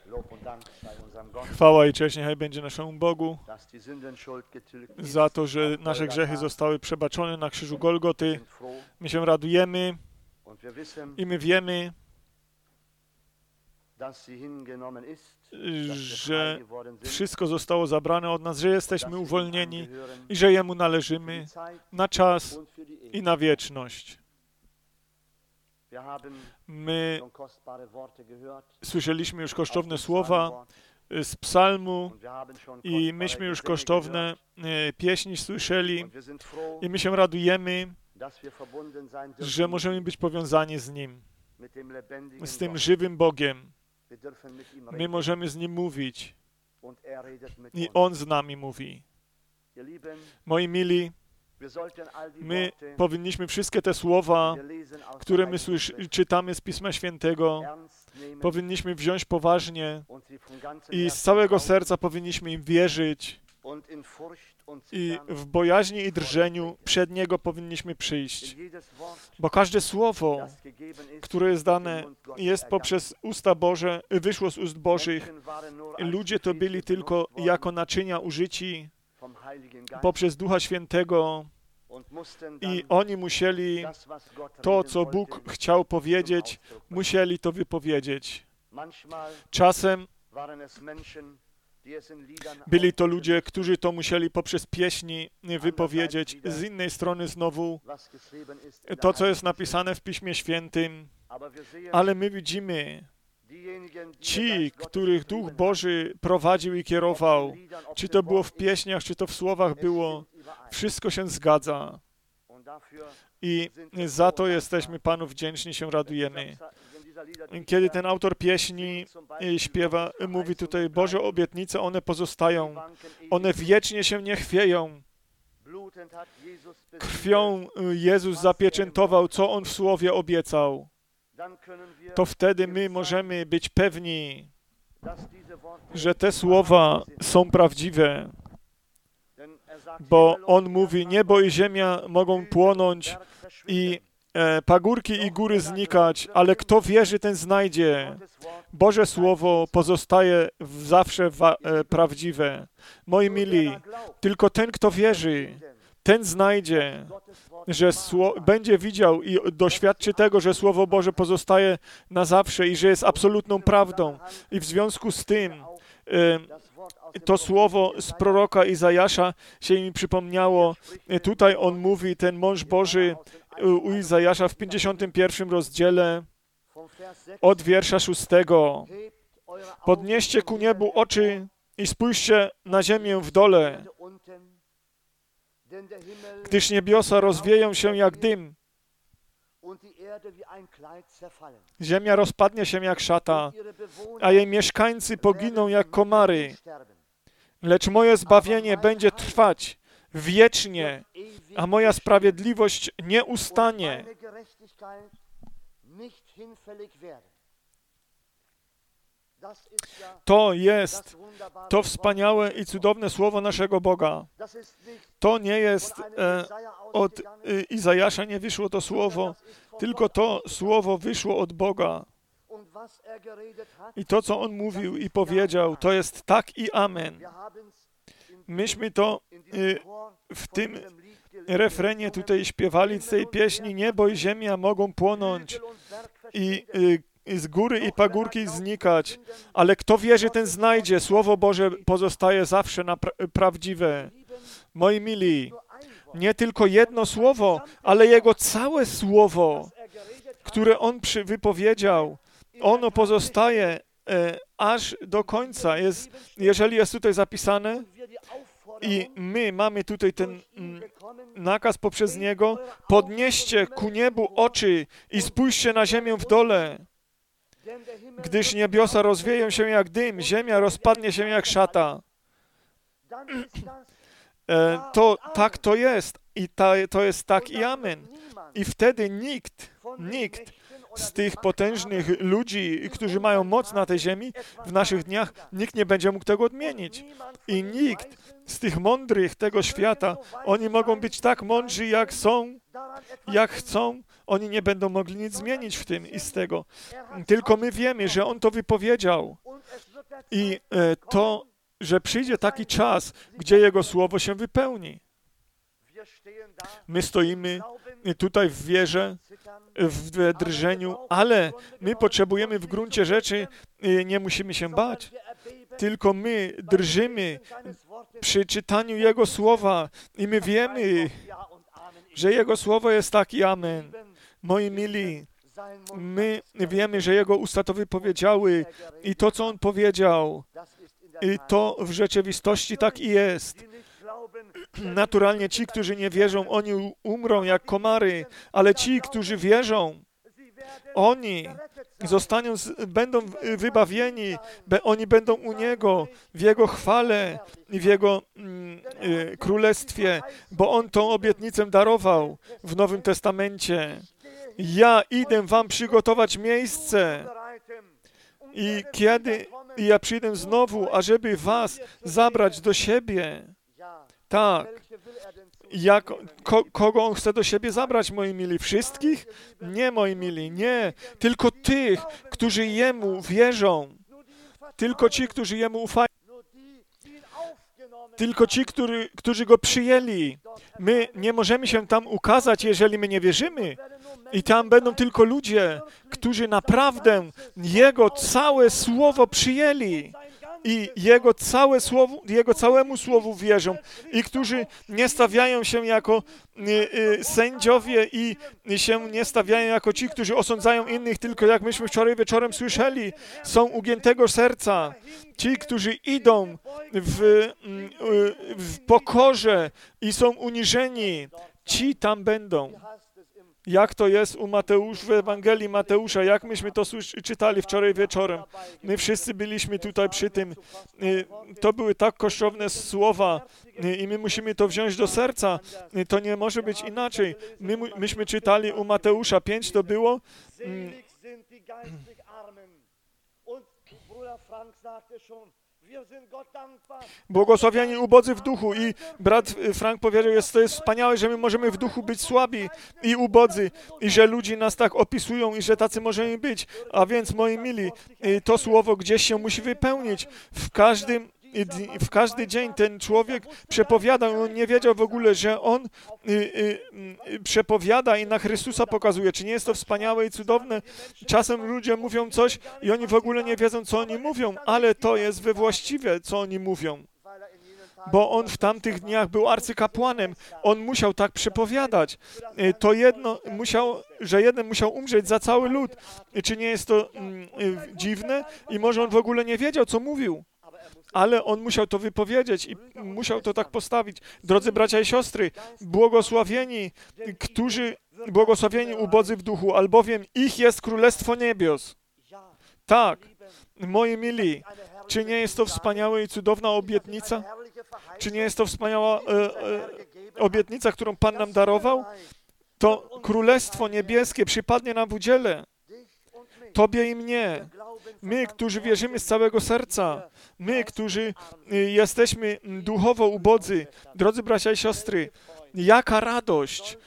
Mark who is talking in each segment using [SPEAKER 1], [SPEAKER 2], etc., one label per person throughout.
[SPEAKER 1] Chwała i cześć niechaj będzie naszemu Bogu za to, że nasze grzechy zostały przebaczone na krzyżu Golgoty. My się radujemy i my wiemy, że wszystko zostało zabrane od nas, że jesteśmy uwolnieni i że Jemu należymy na czas i na wieczność. My słyszeliśmy już kosztowne słowa z psalmu i myśmy już kosztowne pieśni słyszeli i my się radujemy, że możemy być powiązani z Nim, z tym żywym Bogiem. My możemy z Nim mówić i On z nami mówi. Moi mili, my powinniśmy wszystkie te słowa, które my czytamy z Pisma Świętego, powinniśmy wziąć poważnie i z całego serca powinniśmy im wierzyć i w bojaźni i drżeniu przed Niego powinniśmy przyjść. Bo każde słowo, które jest dane, jest poprzez usta Boże, wyszło z ust Bożych. Ludzie to byli tylko jako naczynia użyci poprzez Ducha Świętego i oni musieli to, co Bóg chciał powiedzieć, musieli to wypowiedzieć. Czasem byli to ludzie, którzy to musieli poprzez pieśni wypowiedzieć. Z innej strony znowu to, co jest napisane w Piśmie Świętym, ale my widzimy, ci, których Duch Boży prowadził i kierował, czy to było w pieśniach, czy to w słowach było, wszystko się zgadza. I za to jesteśmy Panu wdzięczni, się radujemy. Kiedy ten autor pieśni śpiewa, mówi tutaj, Boże obietnice, one pozostają, one wiecznie się nie chwieją. Krwią Jezus zapieczętował, co On w Słowie obiecał. To wtedy my możemy być pewni, że te słowa są prawdziwe. Bo On mówi, niebo i ziemia mogą płonąć i pagórki i góry znikać, ale kto wierzy, ten znajdzie. Boże Słowo pozostaje zawsze prawdziwe. Moi mili, tylko ten, kto wierzy, ten znajdzie, że będzie widział i doświadczy tego, że Słowo Boże pozostaje na zawsze i że jest absolutną prawdą. I w związku z tym to słowo z proroka Izajasza się mi przypomniało. Tutaj on mówi, ten mąż Boży u Izajasza w 51 rozdziale od wiersza 6. Podnieście ku niebu oczy i spójrzcie na ziemię w dole, gdyż niebiosa rozwieją się jak dym. Ziemia rozpadnie się jak szata, a jej mieszkańcy poginą jak komary. Lecz moje zbawienie będzie trwać wiecznie, a moja sprawiedliwość nie ustanie. To jest to wspaniałe i cudowne słowo naszego Boga. To nie jest od Izajasza nie wyszło to słowo, tylko to słowo wyszło od Boga. I to, co On mówił i powiedział, to jest tak i amen. Myśmy to w tym refrenie tutaj śpiewali z tej pieśni, niebo i ziemia mogą płonąć i z góry i pagórki znikać, ale kto wierzy, ten znajdzie. Słowo Boże pozostaje zawsze prawdziwe. Moi mili, nie tylko jedno słowo, ale Jego całe słowo, które On wypowiedział, ono pozostaje aż do końca. Jeżeli jest tutaj zapisane i my mamy tutaj ten nakaz poprzez Niego, podnieście ku niebu oczy i spójrzcie na ziemię w dole, gdyż niebiosa rozwieją się jak dym, ziemia rozpadnie się jak szata. Tak to jest i to jest tak i amen. I wtedy nikt z tych potężnych ludzi, którzy mają moc na tej ziemi, w naszych dniach, nikt nie będzie mógł tego odmienić. I nikt z tych mądrych tego świata, oni mogą być tak mądrzy, jak chcą, oni nie będą mogli nic zmienić w tym i z tego. Tylko my wiemy, że On to wypowiedział i to, że przyjdzie taki czas, gdzie Jego Słowo się wypełni. My stoimy tutaj w wierze, w drżeniu, ale my potrzebujemy w gruncie rzeczy, nie musimy się bać, tylko my drżymy przy czytaniu Jego Słowa i my wiemy, że Jego Słowo jest tak i amen. Moi mili, my wiemy, że Jego usta to wypowiedziały i to, co On powiedział, i to w rzeczywistości tak i jest. Naturalnie ci, którzy nie wierzą, oni umrą jak komary, ale ci, którzy wierzą, oni będą wybawieni, oni będą u Niego, w Jego chwale i w Jego królestwie, bo On tą obietnicę darował w Nowym Testamencie. Ja idę wam przygotować miejsce i kiedy ja przyjdę znowu, ażeby was zabrać do siebie. Tak. Kogo On chce do siebie zabrać, moi mili? Wszystkich? Nie, moi mili, nie. Tylko tych, którzy Jemu wierzą. Tylko ci, którzy Jemu ufają. Tylko ci, którzy Go przyjęli. My nie możemy się tam ukazać, jeżeli my nie wierzymy. I tam będą tylko ludzie, którzy naprawdę Jego całe Słowo przyjęli. I Jego całemu Słowu wierzą i którzy nie stawiają się jako sędziowie i się nie stawiają jako ci, którzy osądzają innych, tylko jak myśmy wczoraj wieczorem słyszeli, są ugiętego serca. Ci, którzy idą w pokorze i są uniżeni, ci tam będą. Jak to jest w Ewangelii Mateusza, jak myśmy to czytali wczoraj wieczorem. My wszyscy byliśmy tutaj przy tym. To były tak kosztowne słowa i my musimy to wziąć do serca. To nie może być inaczej. Myśmy czytali u Mateusza 5, to było. Błogosławieni ubodzy w duchu i brat Frank powiedział, to jest wspaniałe, że my możemy w duchu być słabi i ubodzy i że ludzie nas tak opisują i że tacy możemy być. A więc, moi mili, to słowo gdzieś się musi wypełnić. W każdy dzień ten człowiek przepowiada, on nie wiedział w ogóle, że on przepowiada i na Chrystusa pokazuje. Czy nie jest to wspaniałe i cudowne? Czasem ludzie mówią coś i oni w ogóle nie wiedzą, co oni mówią, ale to jest we właściwe, co oni mówią. Bo on w tamtych dniach był arcykapłanem. On musiał tak przepowiadać. To że jeden musiał umrzeć za cały lud. Czy nie jest to dziwne? I może on w ogóle nie wiedział, co mówił. Ale on musiał to wypowiedzieć i musiał to tak postawić. Drodzy bracia i siostry, błogosławieni ubodzy w duchu, albowiem ich jest Królestwo Niebios. Tak, moi mili, czy nie jest to wspaniała i cudowna obietnica? Czy nie jest to wspaniała obietnica, którą Pan nam darował? To Królestwo Niebieskie przypadnie nam w udziale. Tobie i mnie. My, którzy wierzymy z całego serca. My, którzy jesteśmy duchowo ubodzy. Drodzy bracia i siostry, jaka radość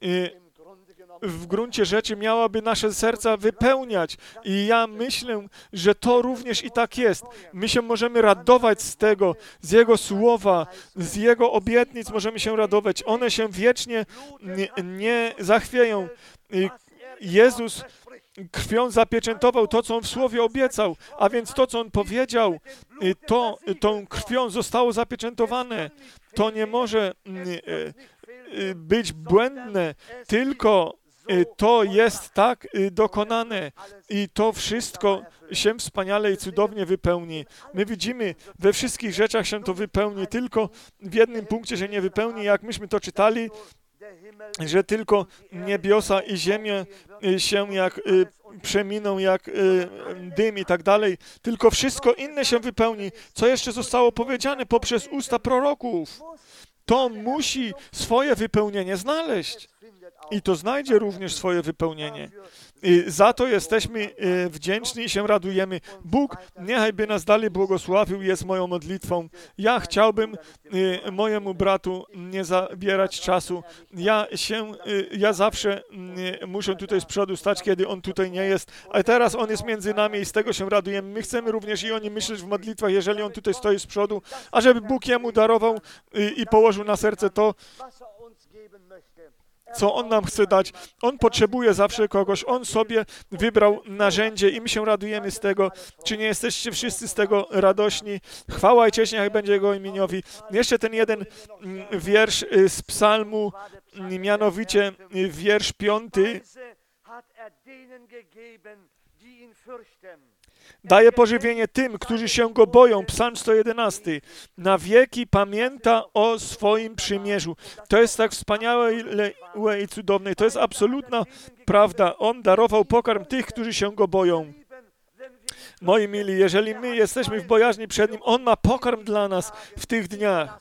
[SPEAKER 1] w gruncie rzeczy miałaby nasze serca wypełniać. I ja myślę, że to również i tak jest. My się możemy radować z tego, z Jego słowa, z Jego obietnic możemy się radować. One się wiecznie nie zachwieją. Jezus krwią zapieczętował to, co On w Słowie obiecał, a więc to, co On powiedział, tą krwią zostało zapieczętowane. To nie może być błędne, tylko to jest tak dokonane i to wszystko się wspaniale i cudownie wypełni. My widzimy, we wszystkich rzeczach się to wypełni, tylko w jednym punkcie się nie wypełni, jak myśmy to czytali, że tylko niebiosa i ziemia się jak przeminą, jak dym i tak dalej. Tylko wszystko inne się wypełni, co jeszcze zostało powiedziane poprzez usta proroków. To musi swoje wypełnienie znaleźć. I to znajdzie również swoje wypełnienie. Za to jesteśmy wdzięczni i się radujemy. Bóg niechaj by nas dalej błogosławił, jest moją modlitwą. Ja chciałbym mojemu bratu nie zabierać czasu. Ja zawsze muszę tutaj z przodu stać, kiedy on tutaj nie jest, a teraz on jest między nami i z tego się radujemy. My chcemy również i o nim myśleć w modlitwach, jeżeli on tutaj stoi z przodu, ażeby Bóg jemu darował i położył na serce to, co on nam chce dać. On potrzebuje zawsze kogoś. On sobie wybrał narzędzie i my się radujemy z tego. Czy nie jesteście wszyscy z tego radośni? Chwała i cześć niech będzie Jego imieniowi. Jeszcze ten jeden wiersz z psalmu, mianowicie wiersz 5. Daje pożywienie tym, którzy się Go boją. Psalm 111. Na wieki pamięta o swoim przymierzu. To jest tak wspaniałe i cudowne. To jest absolutna prawda. On darował pokarm tych, którzy się Go boją. Moi mili, jeżeli my jesteśmy w bojaźni przed Nim, On ma pokarm dla nas w tych dniach.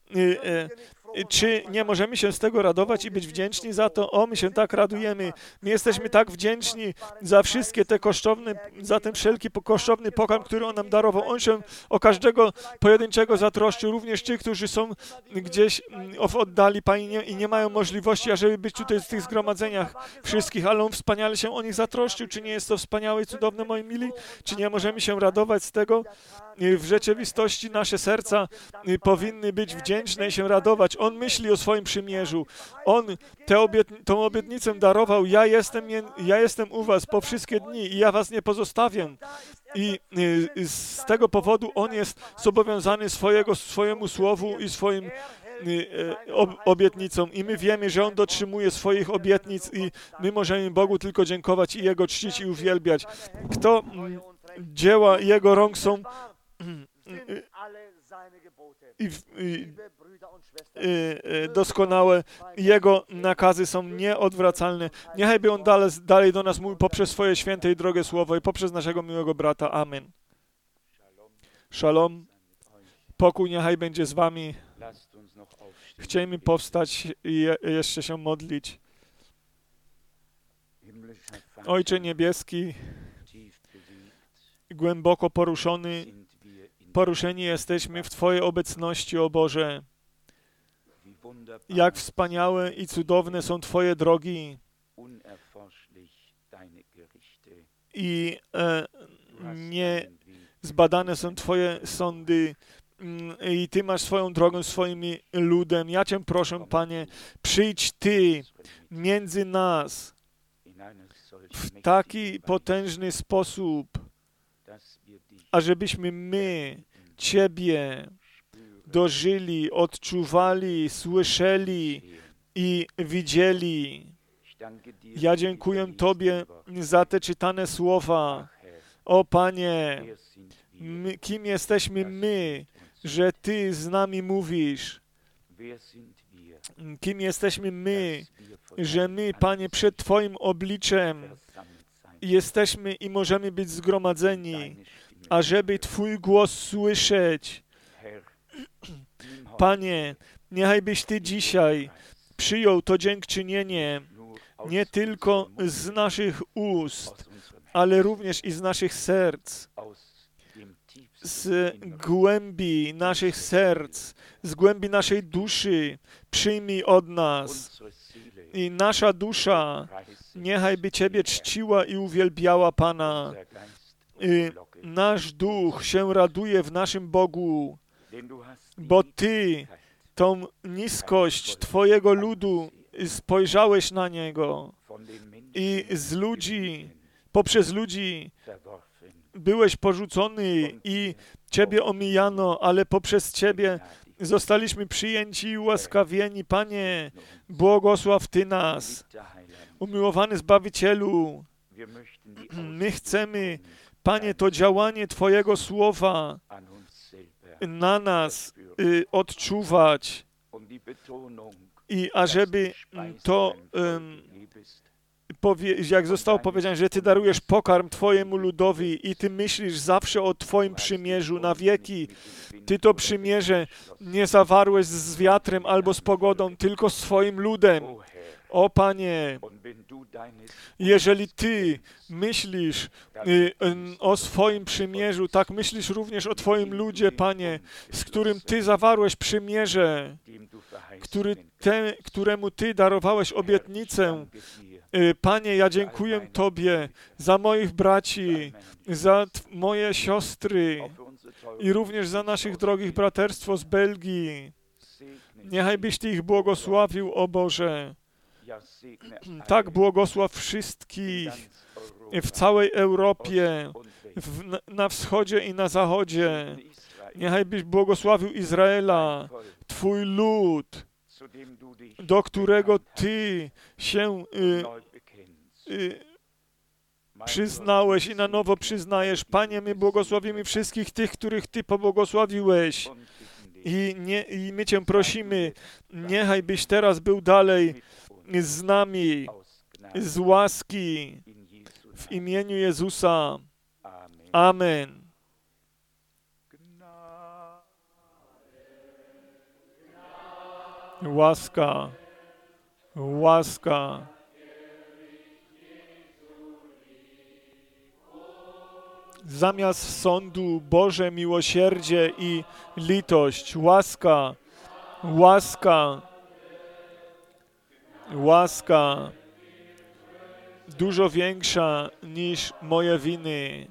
[SPEAKER 1] Czy nie możemy się z tego radować i być wdzięczni za to? O, my się tak radujemy. My jesteśmy tak wdzięczni za wszystkie te kosztowne, za ten wszelki kosztowny pokarm, który On nam darował. On się o każdego pojedynczego zatroszczył, również tych, którzy są gdzieś w oddali, Panie, i nie mają możliwości, ażeby być tutaj w tych zgromadzeniach wszystkich, ale On wspaniale się o nich zatroszczył. Czy nie jest to wspaniałe i cudowne, moi mili? Czy nie możemy się radować z tego? W rzeczywistości nasze serca powinny być wdzięczne i się radować. On myśli o swoim przymierzu. On tą obietnicę darował. Ja jestem u was po wszystkie dni i ja was nie pozostawię. I z tego powodu On jest zobowiązany swojemu słowu i swoim obietnicom. I my wiemy, że On dotrzymuje swoich obietnic i my możemy Bogu tylko dziękować i Jego czcić i uwielbiać. Kto dzieła Jego rąk są doskonałe, Jego nakazy są nieodwracalne. Niechaj by On dalej do nas mówił poprzez swoje święte i drogie słowo i poprzez naszego miłego brata. Amen. Shalom. Pokój niechaj będzie z wami. Chcielibyśmy powstać i jeszcze się modlić. Ojcze niebieski, głęboko poruszeni jesteśmy w Twojej obecności, o Boże. Jak wspaniałe i cudowne są Twoje drogi i niezbadane są Twoje sądy i Ty masz swoją drogą swoim ludem. Ja Cię proszę, Panie, przyjdź Ty między nas w taki potężny sposób, ażebyśmy my Ciebie dożyli, odczuwali, słyszeli i widzieli. Ja dziękuję Tobie za te czytane słowa. O Panie, kim jesteśmy my, że Ty z nami mówisz? Kim jesteśmy my, że my, Panie, przed Twoim obliczem jesteśmy i możemy być zgromadzeni, ażeby Twój głos słyszeć. Panie, niechajbyś Ty dzisiaj przyjął to dziękczynienie nie tylko z naszych ust, ale również i z naszych serc, z głębi naszych serc, z głębi naszej duszy. Przyjmij od nas i nasza dusza niechaj by Ciebie czciła i uwielbiała, Pana. Nasz duch się raduje w naszym Bogu, bo Ty tą niskość Twojego ludu spojrzałeś na niego i z ludzi, poprzez ludzi byłeś porzucony i Ciebie omijano, ale poprzez Ciebie zostaliśmy przyjęci i ułaskawieni. Panie, błogosław Ty nas. Umiłowany Zbawicielu, my chcemy, Panie, to działanie Twojego słowa na nas odczuwać i ażeby to, jak zostało powiedziane, że Ty darujesz pokarm Twojemu ludowi i Ty myślisz zawsze o Twoim przymierzu na wieki. Ty to przymierze nie zawarłeś z wiatrem albo z pogodą, tylko z swoim ludem. O Panie, jeżeli Ty myślisz o swoim przymierzu, tak myślisz również o Twoim ludzie, Panie, z którym Ty zawarłeś przymierze, któremu Ty darowałeś obietnicę. Panie, ja dziękuję Tobie za moich braci, za moje siostry i również za naszych drogich braterstwo z Belgii. Niechaj byś Ty ich błogosławił, o Boże. Tak błogosław wszystkich w całej Europie, na wschodzie i na zachodzie. Niechaj byś błogosławił Izraela, Twój lud, do którego Ty się przyznałeś i na nowo przyznajesz. Panie, my błogosławimy wszystkich tych, których Ty pobłogosławiłeś. I my Cię prosimy, niechaj byś teraz był dalej z nami, z łaski, w imieniu Jezusa. Amen. Łaska, łaska. Zamiast sądu Boże miłosierdzie i litość, łaska, łaska, łaska, dużo większa niż moje winy.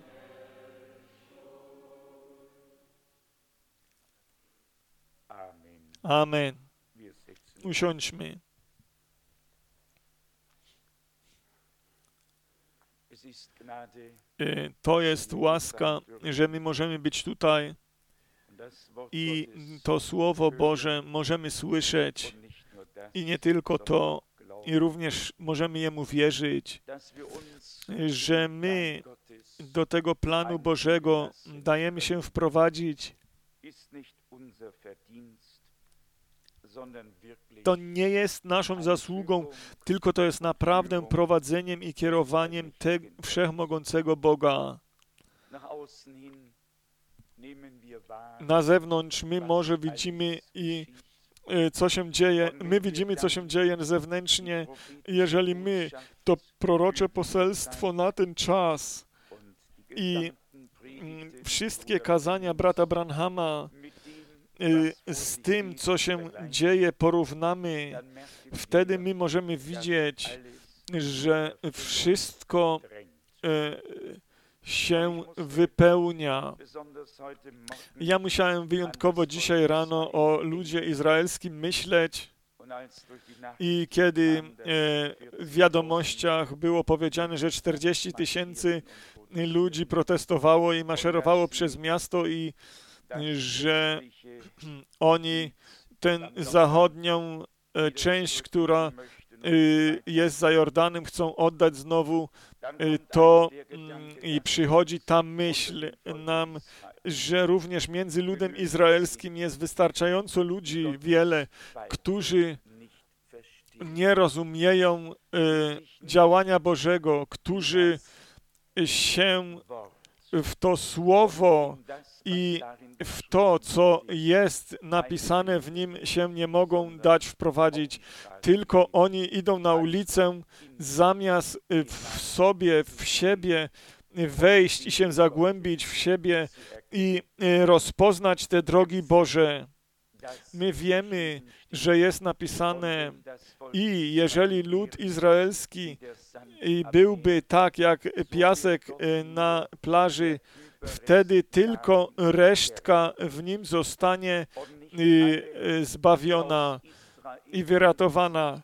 [SPEAKER 1] Amen. Usiądźmy. To jest łaska, że my możemy być tutaj i to Słowo Boże możemy słyszeć i nie tylko to, i również możemy Jemu wierzyć, że my do tego planu Bożego dajemy się wprowadzić. To nie jest naszą zasługą, tylko to jest naprawdę prowadzeniem i kierowaniem wszechmogącego Boga. Na zewnątrz my może widzimy co się dzieje, my widzimy, co się dzieje zewnętrznie. Jeżeli my to prorocze poselstwo na ten czas i wszystkie kazania brata Branhama z tym, co się dzieje, porównamy, wtedy my możemy widzieć, że wszystko się wypełnia. Ja musiałem wyjątkowo dzisiaj rano o ludzie izraelskim myśleć i kiedy w wiadomościach było powiedziane, że 40 000 ludzi protestowało i maszerowało przez miasto i że oni tę zachodnią część, która jest za Jordanem, chcą oddać znowu, to i przychodzi ta myśl nam, że również między ludem izraelskim jest wystarczająco ludzi, wiele, którzy nie rozumieją działania Bożego, którzy się w to Słowo i w to, co jest napisane w nim, się nie mogą dać wprowadzić. Tylko oni idą na ulicę, zamiast w siebie wejść i się zagłębić w siebie i rozpoznać te drogi Boże. My wiemy, że jest napisane i jeżeli lud izraelski byłby tak jak piasek na plaży, wtedy tylko resztka w nim zostanie zbawiona i wyratowana.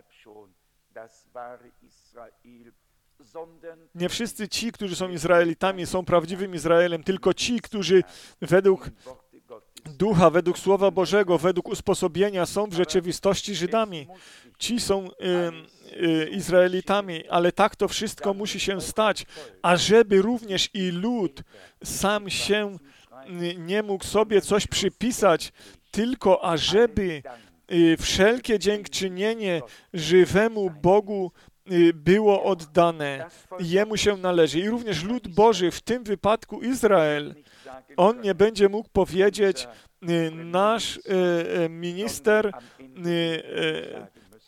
[SPEAKER 1] Nie wszyscy ci, którzy są Izraelitami, są prawdziwym Izraelem, tylko ci, którzy według Ducha, według Słowa Bożego, według usposobienia są w rzeczywistości Żydami. Ci są Izraelitami, ale tak to wszystko musi się stać, ażeby również i lud sam się nie mógł sobie coś przypisać, tylko ażeby wszelkie dziękczynienie żywemu Bogu było oddane. Jemu się należy. I również lud Boży, w tym wypadku Izrael, on nie będzie mógł powiedzieć, nasz minister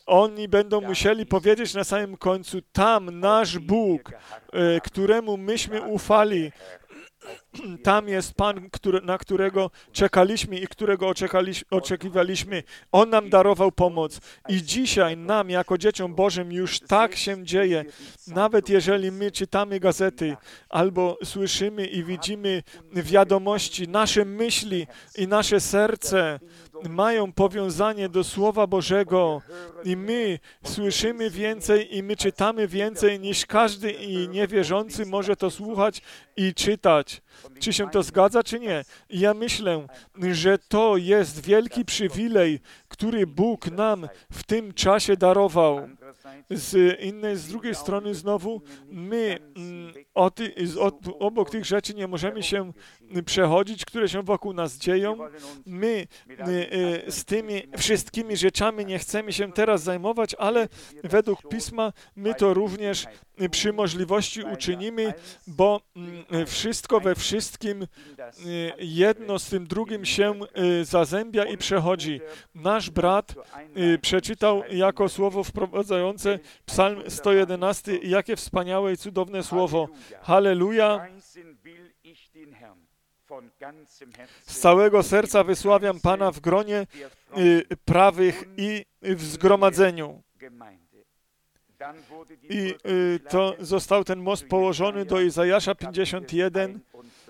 [SPEAKER 1] oni będą musieli powiedzieć na samym końcu, tam nasz Bóg, któremu myśmy ufali, tam jest Pan, na którego czekaliśmy i którego oczekiwaliśmy. On nam darował pomoc. I dzisiaj nam, jako dzieciom Bożym, już tak się dzieje. Nawet jeżeli my czytamy gazety albo słyszymy i widzimy wiadomości, nasze myśli i nasze serce mają powiązanie do Słowa Bożego i my słyszymy więcej i my czytamy więcej niż każdy i niewierzący może to słuchać i czytać. Czy się to zgadza, czy nie? I ja myślę, że to jest wielki przywilej, który Bóg nam w tym czasie darował. Z drugiej strony znowu, my obok tych rzeczy nie możemy się przechodzić, które się wokół nas dzieją. My z tymi wszystkimi rzeczami nie chcemy się teraz zajmować, ale według Pisma my to również przy możliwości uczynimy, bo wszystko we wszystkim jedno z tym drugim się zazębia i przechodzi. Nasz brat przeczytał jako słowo wprowadzające Psalm 111, jakie wspaniałe i cudowne słowo. Halleluja! Z całego serca wysławiam Pana w gronie prawych i w zgromadzeniu. I to został ten most położony do Izajasza 51.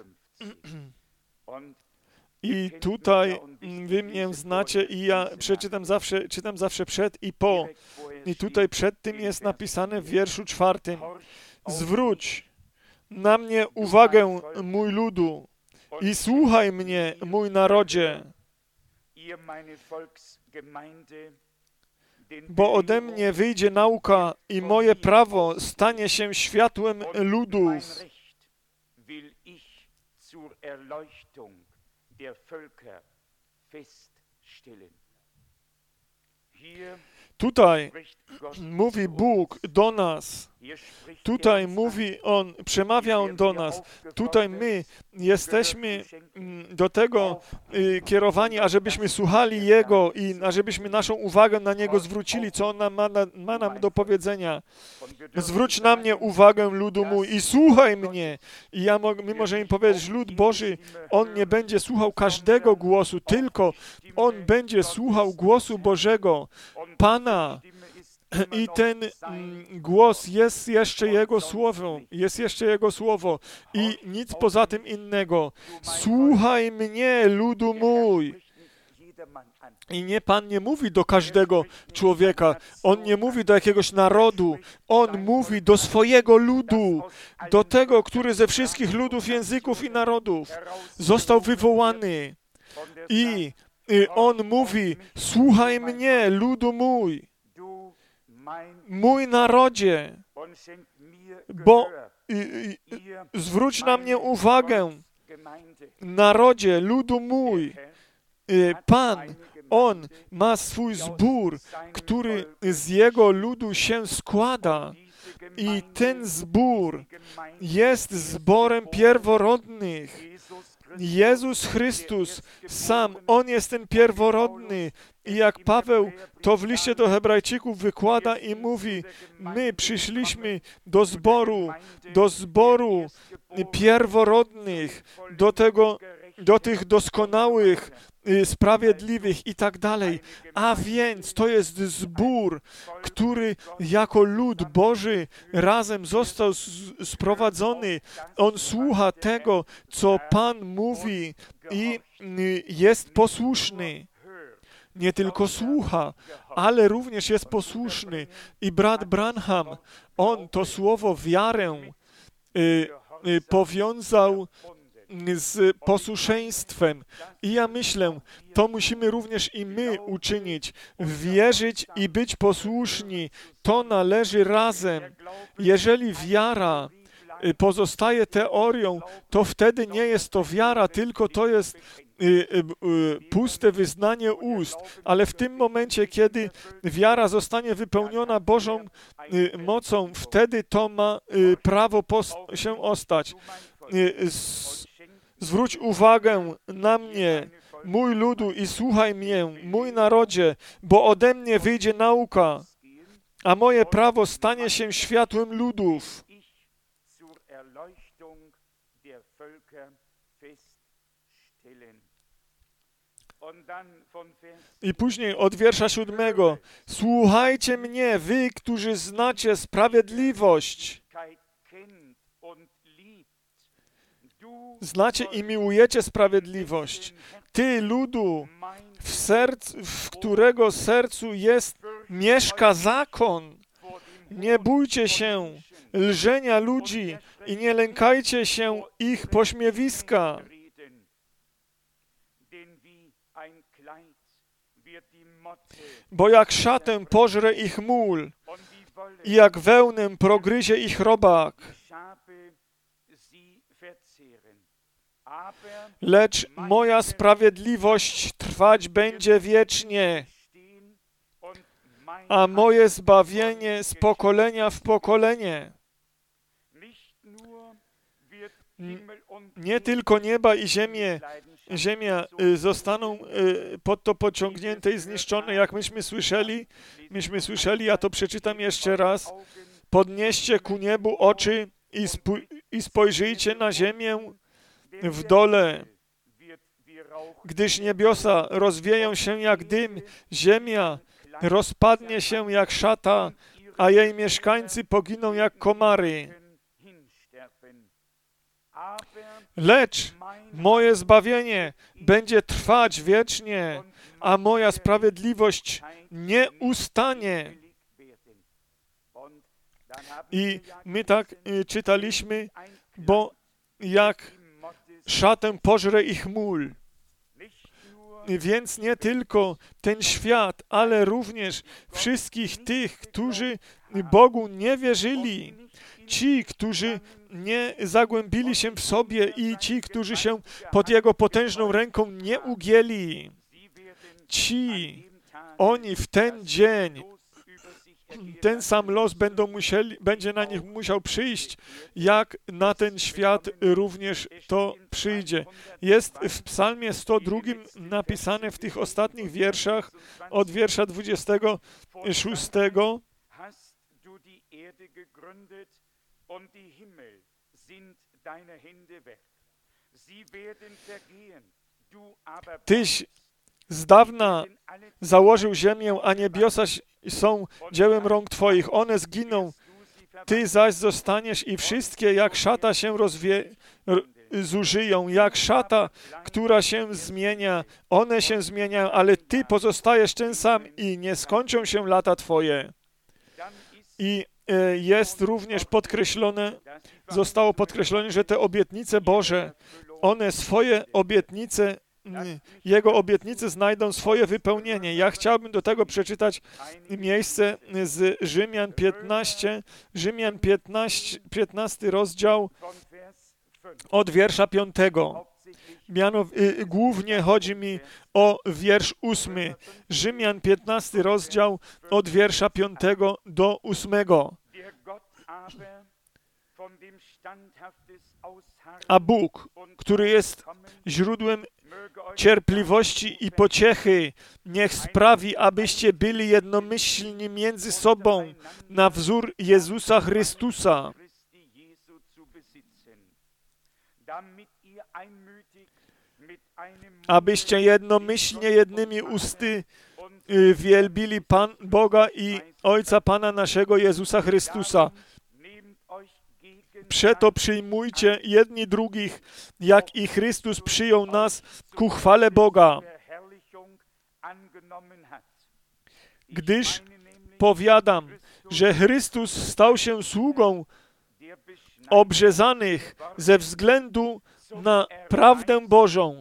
[SPEAKER 1] I tutaj wy mnie znacie i ja czytam zawsze przed i po. I tutaj przed tym jest napisane w wierszu 4. Zwróć na mnie uwagę, mój ludu, i słuchaj mnie, mój narodzie, bo ode mnie wyjdzie nauka i moje prawo stanie się światłem ludów. Tutaj mówi Bóg do nas. Tutaj mówi On, przemawia On do nas. Tutaj my jesteśmy do tego kierowani, ażebyśmy słuchali Jego i ażebyśmy naszą uwagę na Niego zwrócili, co On ma nam do powiedzenia. Zwróć na mnie uwagę, ludu mój, i słuchaj mnie. I my możemy powiedzieć, lud Boży, on nie będzie słuchał każdego głosu, tylko on będzie słuchał głosu Bożego, Pana. I ten głos jest jeszcze Jego słowo i nic poza tym innego. Słuchaj mnie, ludu mój. I Pan nie mówi do każdego człowieka, On nie mówi do jakiegoś narodu, On mówi do swojego ludu, do tego, który ze wszystkich ludów, języków i narodów został wywołany. I On mówi, słuchaj mnie, ludu mój, mój narodzie, bo zwróć na mnie uwagę, narodzie, ludu mój. Pan, On ma swój zbór, który z Jego ludu się składa i ten zbór jest zborem pierworodnych. Jezus Chrystus sam, On jest ten pierworodny. I jak Paweł to w liście do Hebrajczyków wykłada i mówi, my przyszliśmy do zboru pierworodnych, do tych doskonałych, sprawiedliwych i tak dalej. A więc to jest zbór, który jako lud Boży razem został sprowadzony. On słucha tego, co Pan mówi i jest posłuszny. Nie tylko słucha, ale również jest posłuszny. I brat Branham, on to słowo wiarę powiązał z posłuszeństwem. I ja myślę, to musimy również i my uczynić. Wierzyć i być posłuszni. To należy razem. Jeżeli wiara pozostaje teorią, to wtedy nie jest to wiara, tylko to jest puste wyznanie ust, ale w tym momencie, kiedy wiara zostanie wypełniona Bożą mocą, wtedy to ma prawo się ostać. Zwróć uwagę na mnie, mój ludu, i słuchaj mnie, mój narodzie, bo ode mnie wyjdzie nauka, a moje prawo stanie się światłem ludów. I później od wiersza 7. Słuchajcie mnie, wy, którzy znacie sprawiedliwość. Znacie i miłujecie sprawiedliwość. Ty, ludu, w którego sercu mieszka zakon. Nie bójcie się lżenia ludzi i nie lękajcie się ich pośmiewiska. Bo jak szatę pożre ich mól i jak wełnę progryzie ich robak. Lecz moja sprawiedliwość trwać będzie wiecznie, a moje zbawienie z pokolenia w pokolenie. Nie tylko nieba i ziemia zostaną pod to pociągnięte i zniszczone, jak myśmy słyszeli, ja to przeczytam jeszcze raz. Podnieście ku niebu oczy i spojrzyjcie na ziemię w dole, gdyż niebiosa rozwieją się jak dym, ziemia rozpadnie się jak szata, a jej mieszkańcy poginą jak komary. Lecz moje zbawienie będzie trwać wiecznie, a moja sprawiedliwość nie ustanie. I my tak czytaliśmy, bo jak szatę pożre ich mól. Więc nie tylko ten świat, ale również wszystkich tych, którzy Bogu nie wierzyli. Ci, którzy nie zagłębili się w sobie i ci, którzy się pod Jego potężną ręką nie ugięli. Oni w ten dzień, ten sam los będzie na nich musiał przyjść, jak na ten świat również to przyjdzie. Jest w Psalmie 102 napisane w tych ostatnich wierszach, od wiersza 26. Tyś z dawna założył ziemię, a niebiosa są dziełem rąk Twoich. One zginą, Ty zaś zostaniesz i wszystkie jak szata się zużyją, jak szata, która się zmienia. One się zmieniają, ale Ty pozostajesz ten sam i nie skończą się lata Twoje. I jest również zostało podkreślone, że te obietnice Boże, one swoje obietnice, Jego obietnice znajdą swoje wypełnienie. Ja chciałbym do tego przeczytać miejsce z Rzymian 15 rozdział od wiersza 5. Głównie chodzi mi o wiersz 8. Rzymian 15 rozdział od wiersza 5 do 8. A Bóg, który jest źródłem cierpliwości i pociechy, niech sprawi, abyście byli jednomyślni między sobą na wzór Jezusa Chrystusa, abyście jednomyślnie jednymi usty wielbili Boga i Ojca Pana naszego Jezusa Chrystusa. Przeto przyjmujcie jedni drugich, jak i Chrystus przyjął nas ku chwale Boga. Gdyż powiadam, że Chrystus stał się sługą obrzezanych ze względu na prawdę Bożą,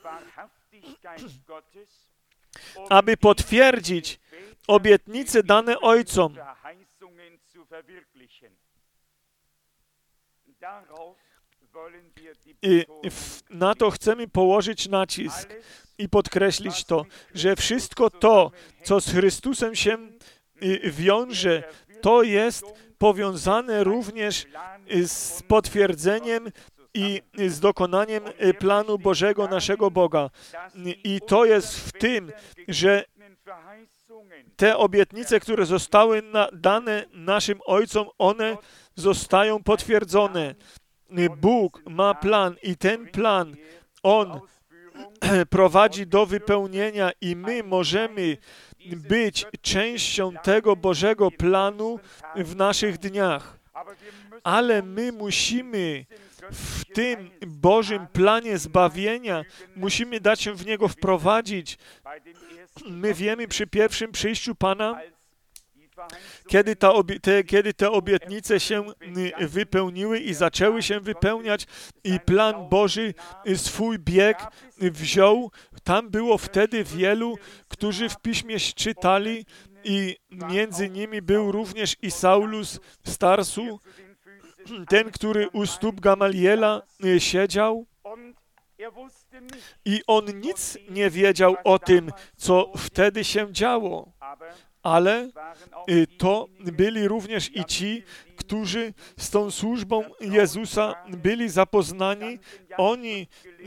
[SPEAKER 1] aby potwierdzić obietnice dane ojcom. I na to chcemy położyć nacisk i podkreślić to, że wszystko to, co z Chrystusem się wiąże, to jest powiązane również z potwierdzeniem i z dokonaniem planu Bożego naszego Boga. I to jest w tym, że te obietnice, które zostały dane naszym ojcom, one zostają potwierdzone. Bóg ma plan i ten plan On prowadzi do wypełnienia i my możemy być częścią tego Bożego planu w naszych dniach. Ale my musimy w tym Bożym planie zbawienia, musimy dać się w niego wprowadzić. My wiemy przy pierwszym przyjściu Pana, kiedy te obietnice się wypełniły i zaczęły się wypełniać i plan Boży swój bieg wziął, tam było wtedy wielu, którzy w Piśmie czytali i między nimi był również i Saulus z Tarsu, ten, który u stóp Gamaliela siedział. I on nic nie wiedział o tym, co wtedy się działo. Ale to byli również i ci, którzy z tą służbą Jezusa byli zapoznani. Oni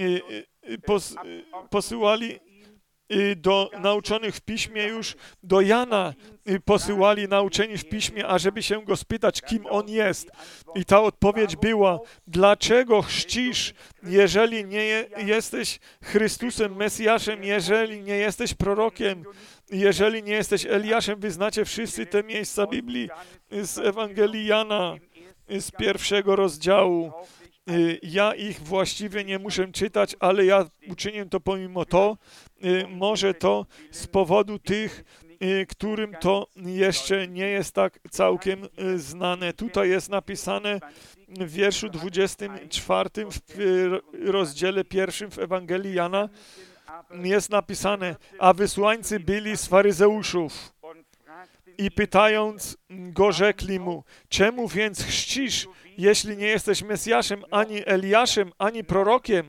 [SPEAKER 1] posyłali do nauczonych w Piśmie już, do Jana posyłali nauczeni w Piśmie, ażeby się go spytać, kim on jest. I ta odpowiedź była, dlaczego chrzcisz, jeżeli nie jesteś Chrystusem, Mesjaszem, jeżeli nie jesteś prorokiem, jeżeli nie jesteś Eliaszem. Wy znacie wszyscy te miejsca Biblii z Ewangelii Jana, z 1 rozdziału. Ja ich właściwie nie muszę czytać, ale ja uczynię to pomimo to. Może to z powodu tych, którym to jeszcze nie jest tak całkiem znane. Tutaj jest napisane w wierszu 24 w rozdziale 1 w Ewangelii Jana, jest napisane, a wysłańcy byli z faryzeuszów i pytając go rzekli mu, czemu więc chrzcisz, jeśli nie jesteś Mesjaszem, ani Eliaszem, ani prorokiem?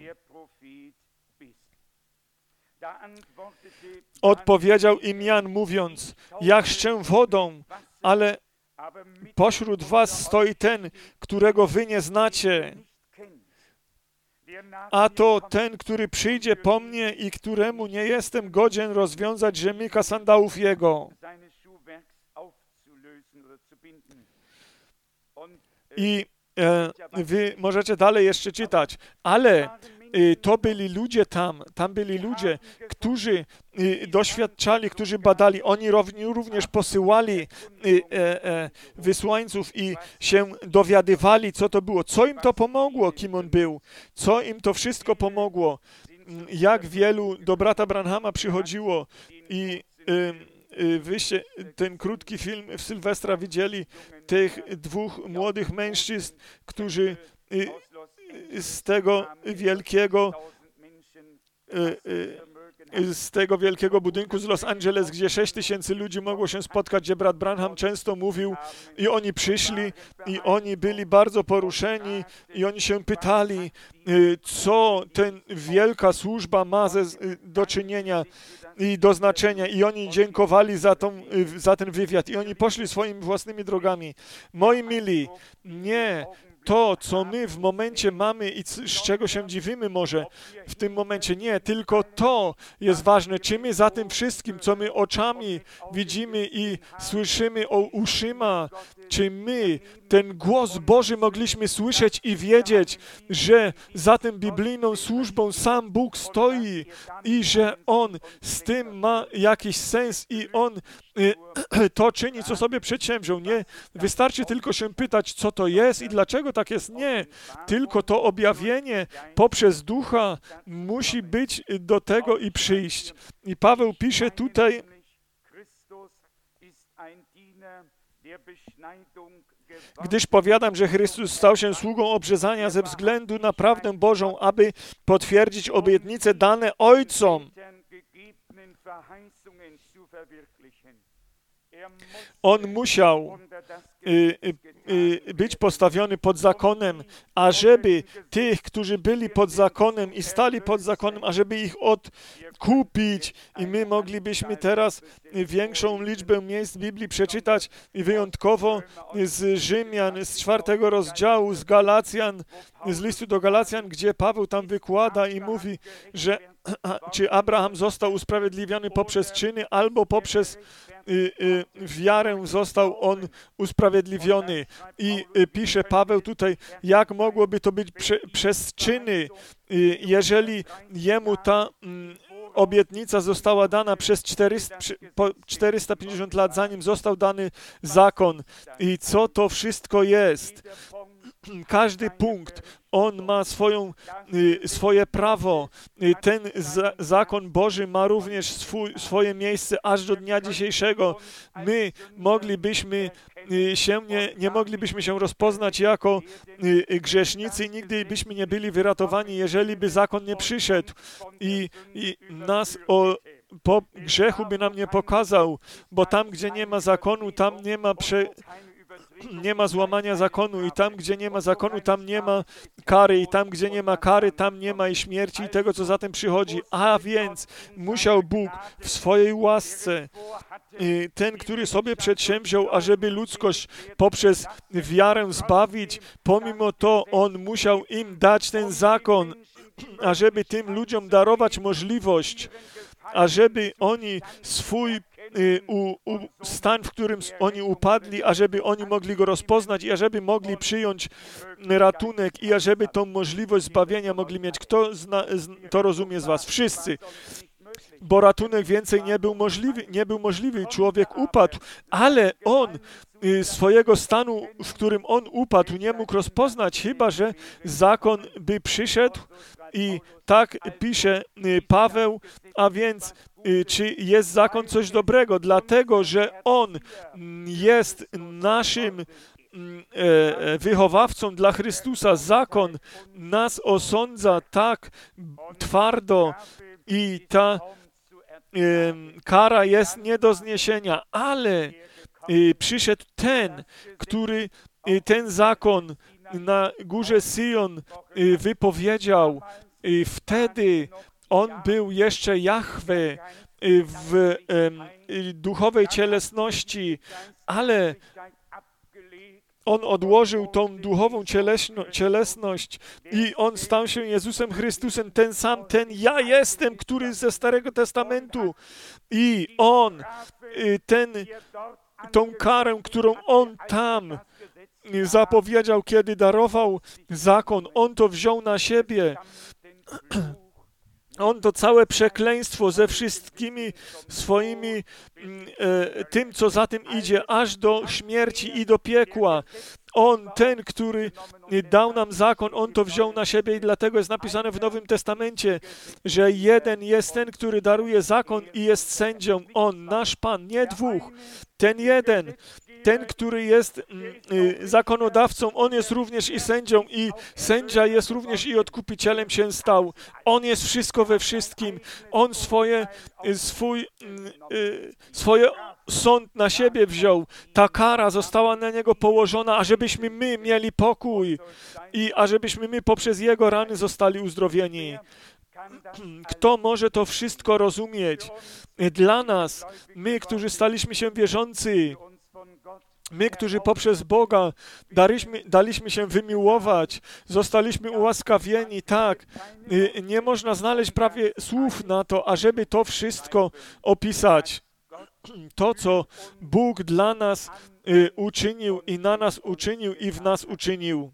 [SPEAKER 1] Odpowiedział im Jan mówiąc, ja chrzczę wodą, ale pośród was stoi ten, którego wy nie znacie. A to ten, który przyjdzie po mnie i któremu nie jestem godzien rozwiązać rzemyka sandałów jego. I wy możecie dalej jeszcze czytać, ale to byli ludzie tam byli ludzie, którzy doświadczali, którzy badali, oni również posyłali wysłańców i się dowiadywali, co to było, co im to pomogło, kim on był, co im to wszystko pomogło, jak wielu do brata Branhama przychodziło i wyście ten krótki film w Sylwestra widzieli tych dwóch młodych mężczyzn, którzy z tego wielkiego budynku z Los Angeles, gdzie 6000 ludzi mogło się spotkać, gdzie brat Branham często mówił i oni przyszli i oni byli bardzo poruszeni i oni się pytali, co ten wielka służba ma do czynienia i do znaczenia i oni dziękowali za ten wywiad i oni poszli swoimi własnymi drogami. Moi mili, nie to, co my w momencie mamy i z czego się dziwimy może w tym momencie, nie, tylko to jest ważne, czy my za tym wszystkim, co my oczami widzimy i słyszymy uszyma, czy my ten głos Boży mogliśmy słyszeć i wiedzieć, że za tym biblijną służbą sam Bóg stoi i że On z tym ma jakiś sens i On to czyni, co sobie przedsięwziął. Nie wystarczy tylko się pytać, co to jest i dlaczego tak jest. Nie, tylko to objawienie poprzez Ducha musi być do tego i przyjść. I Paweł pisze tutaj, gdyż powiadam, że Chrystus stał się sługą obrzezania ze względu na prawdę Bożą, aby potwierdzić obietnice dane ojcom. On musiał być postawiony pod zakonem, ażeby tych, którzy byli pod zakonem i stali pod zakonem, ażeby ich odkupić. I my moglibyśmy teraz większą liczbę miejsc Biblii przeczytać i wyjątkowo z Rzymian, z 4 rozdziału, z Galacjan, z listu do Galacjan, gdzie Paweł tam wykłada i mówi, że czy Abraham został usprawiedliwiony poprzez czyny, albo poprzez wiarę został on usprawiedliwiony. I pisze Paweł tutaj, jak mogłoby to być przez czyny, jeżeli jemu ta obietnica została dana przez 450 lat, zanim został dany zakon. I co to wszystko jest? Każdy punkt, on ma swoje prawo. Ten zakon Boży ma również swoje miejsce aż do dnia dzisiejszego. My nie moglibyśmy się rozpoznać jako grzesznicy i nigdy byśmy nie byli wyratowani, jeżeli by zakon nie przyszedł i nas po grzechu by nam nie pokazał, bo tam, gdzie nie ma zakonu, tam nie ma złamania zakonu i tam, gdzie nie ma zakonu, tam nie ma kary i tam, gdzie nie ma kary, tam nie ma i śmierci i tego, co za tym przychodzi. A więc musiał Bóg w swojej łasce, ten, który sobie przedsięwziął, ażeby ludzkość poprzez wiarę zbawić, pomimo to On musiał im dać ten zakon, ażeby tym ludziom darować możliwość, ażeby oni swój stan, w którym oni upadli, ażeby oni mogli go rozpoznać i ażeby mogli przyjąć ratunek i ażeby tą możliwość zbawienia mogli mieć. Kto to rozumie z was? Wszyscy. Bo ratunek więcej nie był możliwy. Człowiek upadł, ale on swojego stanu, w którym on upadł, nie mógł rozpoznać, chyba że zakon by przyszedł i tak pisze Paweł, a więc czy jest zakon coś dobrego? Dlatego, że on jest naszym wychowawcą dla Chrystusa. Zakon nas osądza tak twardo i ta kara jest nie do zniesienia, ale przyszedł ten, który ten zakon na górze Syjon wypowiedział. Wtedy on był jeszcze Jahwe w duchowej cielesności, ale on odłożył tą duchową cielesność i on stał się Jezusem Chrystusem, ten sam, ten ja jestem, który ze Starego Testamentu. I on, tą karę, którą on tam zapowiedział, kiedy darował zakon, on to wziął na siebie. On to całe przekleństwo ze wszystkimi swoimi, tym, co za tym idzie, aż do śmierci i do piekła. On, ten, który dał nam zakon, on to wziął na siebie i dlatego jest napisane w Nowym Testamencie, że jeden jest ten, który daruje zakon i jest sędzią. On, nasz Pan, nie dwóch. Ten jeden, ten, który jest zakonodawcą, on jest również i sędzią i sędzia jest również i odkupicielem się stał. On jest wszystko we wszystkim. On swoje sąd na siebie wziął. Ta kara została na niego położona, ażebyśmy my mieli pokój i ażebyśmy my poprzez jego rany zostali uzdrowieni. Kto może to wszystko rozumieć? Dla nas, my, którzy staliśmy się wierzący, my, którzy poprzez Boga daliśmy się wymiłować, zostaliśmy ułaskawieni, tak. Nie można znaleźć prawie słów na to, ażeby to wszystko opisać. To, co Bóg dla nas uczynił i na nas uczynił i w nas uczynił.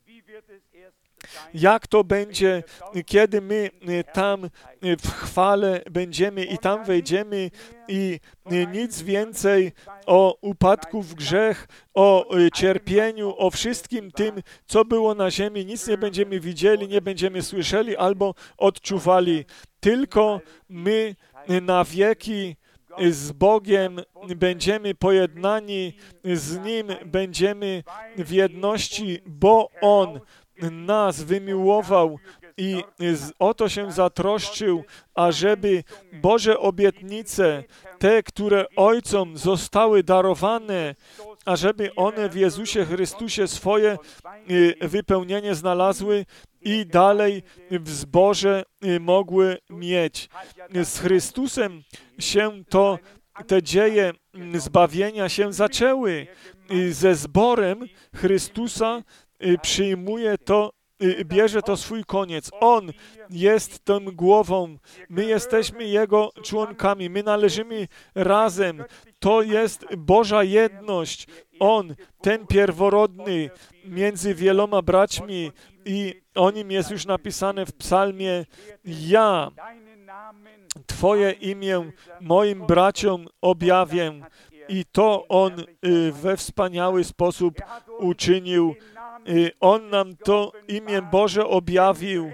[SPEAKER 1] Jak to będzie, kiedy my tam w chwale będziemy i tam wejdziemy i nic więcej o upadku w grzech, o cierpieniu, o wszystkim tym, co było na ziemi, nic nie będziemy widzieli, nie będziemy słyszeli albo odczuwali. Tylko my na wieki z Bogiem będziemy pojednani, z Nim będziemy w jedności, bo On nas wymiłował i o to się zatroszczył, ażeby Boże obietnice, te, które ojcom zostały darowane, ażeby one w Jezusie Chrystusie swoje wypełnienie znalazły i dalej w zborze mogły mieć. Z Chrystusem się te dzieje zbawienia się zaczęły. Ze zborem Chrystusa przyjmuje to, bierze to swój koniec. On jest tą głową. My jesteśmy Jego członkami. My należymy razem. To jest Boża jedność. On, ten pierworodny między wieloma braćmi, i o nim jest już napisane w psalmie: ja Twoje imię moim braciom objawię. I to On we wspaniały sposób uczynił. On nam to imię Boże objawił,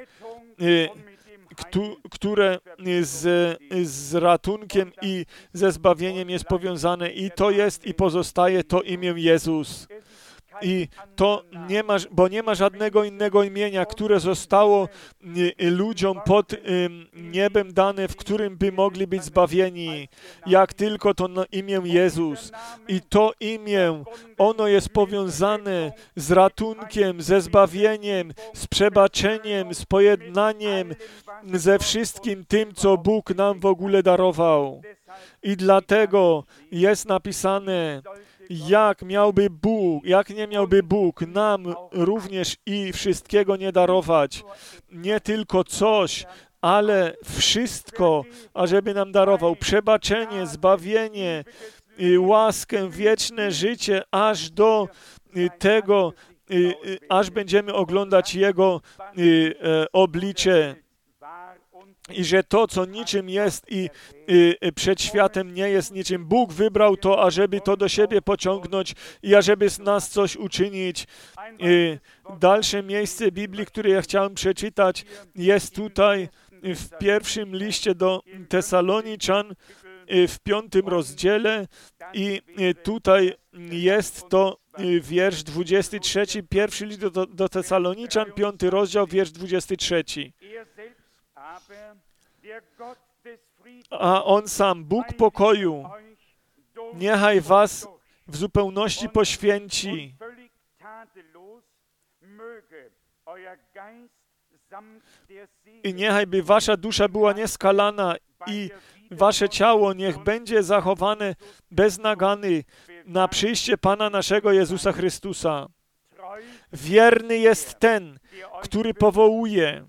[SPEAKER 1] które z ratunkiem i ze zbawieniem jest powiązane. I to jest i pozostaje to imię Jezus. I to nie ma żadnego innego imienia, które zostało ludziom pod niebem dane, w którym by mogli być zbawieni, jak tylko to imię Jezus. I to imię, ono jest powiązane z ratunkiem, ze zbawieniem, z przebaczeniem, z pojednaniem, ze wszystkim tym, co Bóg nam w ogóle darował. I dlatego jest napisane, jak nie miałby Bóg nam również i wszystkiego nie darować. Nie tylko coś, ale wszystko, ażeby nam darował przebaczenie, zbawienie, łaskę, wieczne życie, aż do tego, aż będziemy oglądać Jego oblicze. I że to, co niczym jest i przed światem nie jest niczym. Bóg wybrał to, ażeby to do siebie pociągnąć i ażeby z nas coś uczynić. Dalsze miejsce Biblii, które ja chciałem przeczytać, jest tutaj w pierwszym liście do Tesaloniczan, w 5. rozdziale, i tutaj jest to wiersz 23, pierwszy list do Tesaloniczan, 5. rozdział, wiersz 23. A On sam, Bóg pokoju, niechaj was w zupełności poświęci. I niechaj by wasza dusza była nieskalana i wasze ciało niech będzie zachowane bez nagany na przyjście Pana naszego Jezusa Chrystusa. Wierny jest ten, który powołuje.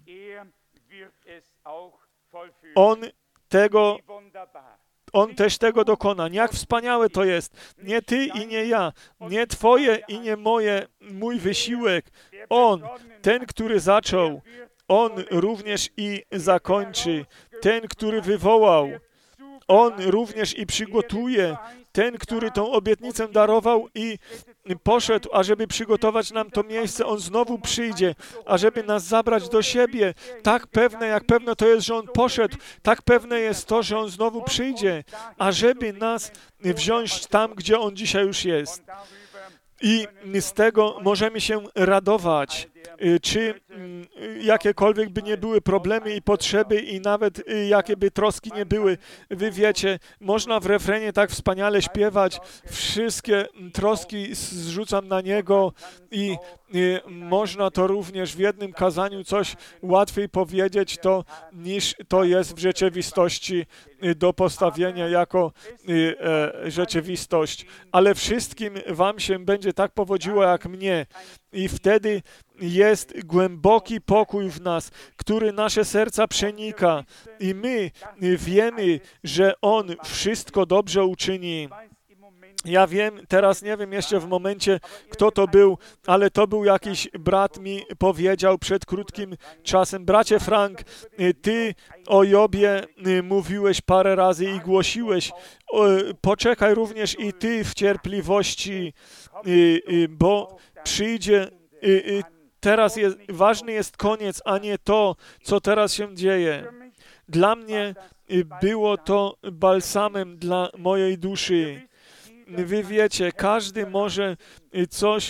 [SPEAKER 1] On też tego dokona. Jak wspaniałe to jest. Nie ty i nie ja. Nie twoje i nie mój wysiłek. On, ten, który zaczął, On również i zakończy. Ten, który wywołał, On również i przygotuje. Ten, który tą obietnicę darował i poszedł, ażeby przygotować nam to miejsce, On znowu przyjdzie, ażeby nas zabrać do siebie. Tak pewne, jak pewne to jest, że On poszedł, tak pewne jest to, że On znowu przyjdzie, ażeby nas wziąć tam, gdzie On dzisiaj już jest. I z tego możemy się radować, czy jakiekolwiek by nie były problemy i potrzeby i nawet jakie by troski nie były. Wy wiecie, można w refrenie tak wspaniale śpiewać, wszystkie troski zrzucam na Niego, i można to również w jednym kazaniu coś łatwiej powiedzieć, niż to jest w rzeczywistości do postawienia jako rzeczywistość. Ale wszystkim wam się będzie tak powodziło jak mnie. I wtedy jest głęboki pokój w nas, który nasze serca przenika. I my wiemy, że On wszystko dobrze uczyni. Ja wiem, teraz nie wiem jeszcze w momencie, kto to był, ale to był jakiś brat, mi powiedział przed krótkim czasem: bracie Frank, ty o Jobie mówiłeś parę razy i głosiłeś, poczekaj również i ty w cierpliwości, bo przyjdzie, teraz ważny jest koniec, a nie to, co teraz się dzieje. Dla mnie było to balsamem dla mojej duszy. Wy wiecie, każdy może coś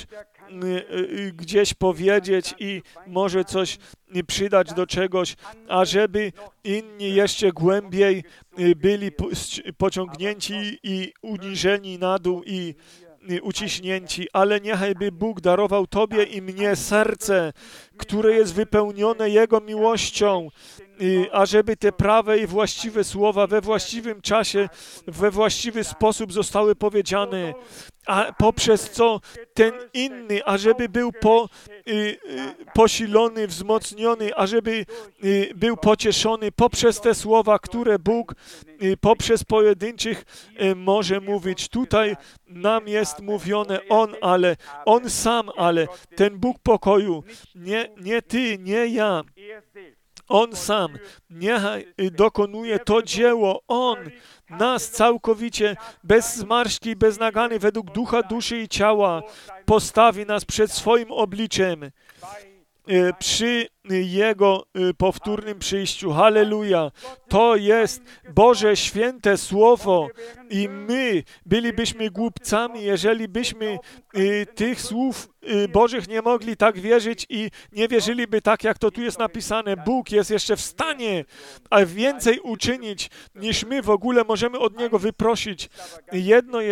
[SPEAKER 1] gdzieś powiedzieć i może coś przydać do czegoś, ażeby inni jeszcze głębiej byli pociągnięci i uniżeni na dół i uciśnięci, ale niechaj by Bóg darował Tobie i mnie serce, które jest wypełnione Jego miłością, ażeby te prawe i właściwe słowa we właściwym czasie, we właściwy sposób zostały powiedziane, a poprzez co ten inny, ażeby był posilony, wzmocniony, ażeby był pocieszony poprzez te słowa, które Bóg poprzez pojedynczych może mówić. Tutaj nam jest mówione On sam, ale ten Bóg pokoju, nie Ty, nie ja, On sam niechaj dokonuje to dzieło. On nas całkowicie, bez zmarszczki, bez nagany, według ducha, duszy i ciała postawi nas przed swoim obliczem przy Jego powtórnym przyjściu. Halleluja! To jest Boże święte Słowo i my bylibyśmy głupcami, jeżeli byśmy tych słów Bożych nie mogli tak wierzyć i nie wierzyliby tak, jak to tu jest napisane. Bóg jest jeszcze w stanie, a więcej uczynić, niż my w ogóle możemy od Niego wyprosić. Jedno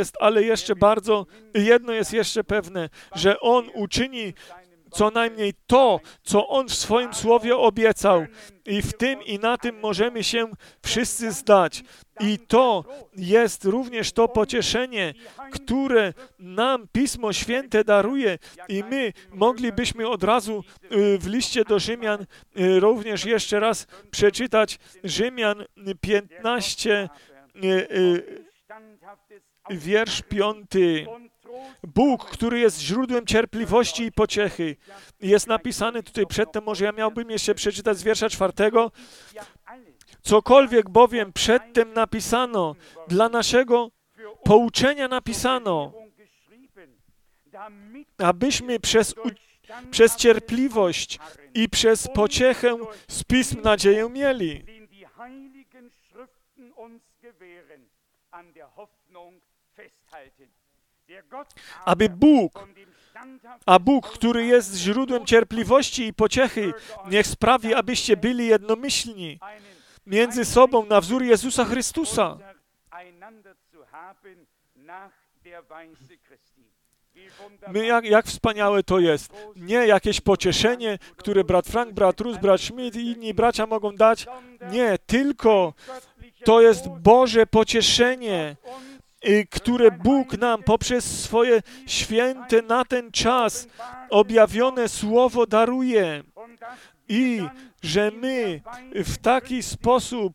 [SPEAKER 1] jest jeszcze pewne, że On uczyni co najmniej to, co On w swoim Słowie obiecał. I w tym i na tym możemy się wszyscy zdać. I to jest również to pocieszenie, które nam Pismo Święte daruje. I my moglibyśmy od razu w liście do Rzymian również jeszcze raz przeczytać Rzymian 15, wiersz 5. Bóg, który jest źródłem cierpliwości i pociechy. Jest napisane tutaj przedtem, może ja miałbym jeszcze przeczytać z wiersza 4. Cokolwiek bowiem przedtem napisano, dla naszego pouczenia napisano, abyśmy przez cierpliwość i przez pociechę z Pism nadzieję mieli. A Bóg, który jest źródłem cierpliwości i pociechy, niech sprawi, abyście byli jednomyślni między sobą na wzór Jezusa Chrystusa. Jak wspaniałe to jest. Nie jakieś pocieszenie, które brat Frank, brat Rus, brat Schmidt i inni bracia mogą dać. Nie, tylko to jest Boże pocieszenie, które Bóg nam poprzez swoje święte na ten czas objawione Słowo daruje. I że my w taki sposób,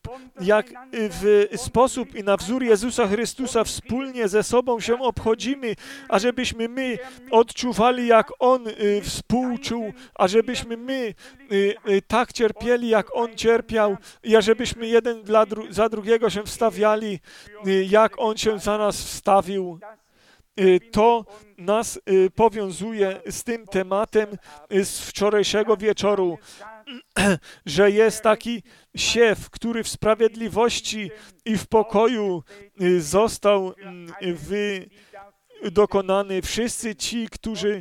[SPEAKER 1] i na wzór Jezusa Chrystusa wspólnie ze sobą się obchodzimy, ażebyśmy my odczuwali, jak On współczuł, ażebyśmy my tak cierpieli, jak On cierpiał i ażebyśmy jeden za drugiego się wstawiali, jak On się za nas wstawił. To nas powiązuje z tym tematem z wczorajszego wieczoru, że jest taki siew, który w sprawiedliwości i w pokoju został dokonany. Wszyscy ci, którzy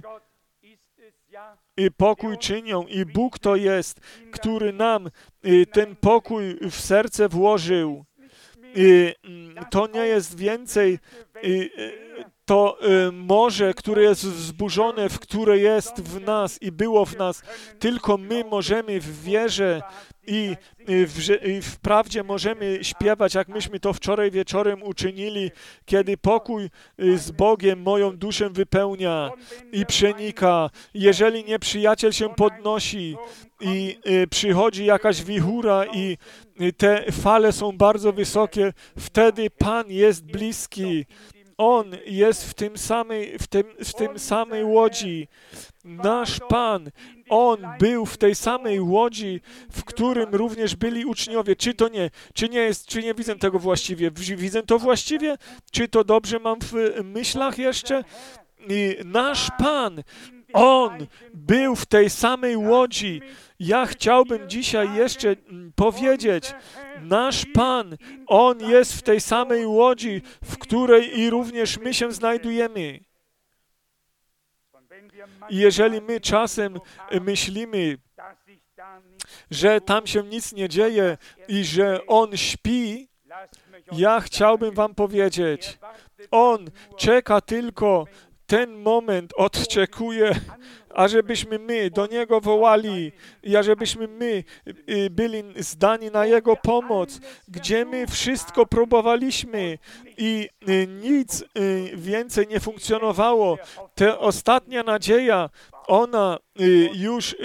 [SPEAKER 1] pokój czynią i Bóg to jest, który nam ten pokój w serce włożył. To nie jest więcej to morze, które jest wzburzone, które jest w nas i było w nas. Tylko my możemy w wierze i w prawdzie możemy śpiewać, jak myśmy to wczoraj wieczorem uczynili, kiedy pokój z Bogiem moją duszę wypełnia i przenika. Jeżeli nieprzyjaciel się podnosi i przychodzi jakaś wichura i te fale są bardzo wysokie, wtedy Pan jest bliski. On jest w tym samej łodzi. Nasz Pan, On był w tej samej łodzi, w którym również byli uczniowie. Czy to nie? Czy nie widzę tego właściwie? Widzę to właściwie? Czy to dobrze mam w myślach jeszcze? I nasz Pan, On był w tej samej łodzi. Ja chciałbym dzisiaj jeszcze powiedzieć, nasz Pan, On jest w tej samej łodzi, w której i również my się znajdujemy. I jeżeli my czasem myślimy, że tam się nic nie dzieje i że On śpi, ja chciałbym wam powiedzieć, On czeka tylko ten moment, odczekuje, ażebyśmy my do Niego wołali i ażebyśmy my byli zdani na Jego pomoc, gdzie my wszystko próbowaliśmy i nic więcej nie funkcjonowało. Ta ostatnia nadzieja, ona już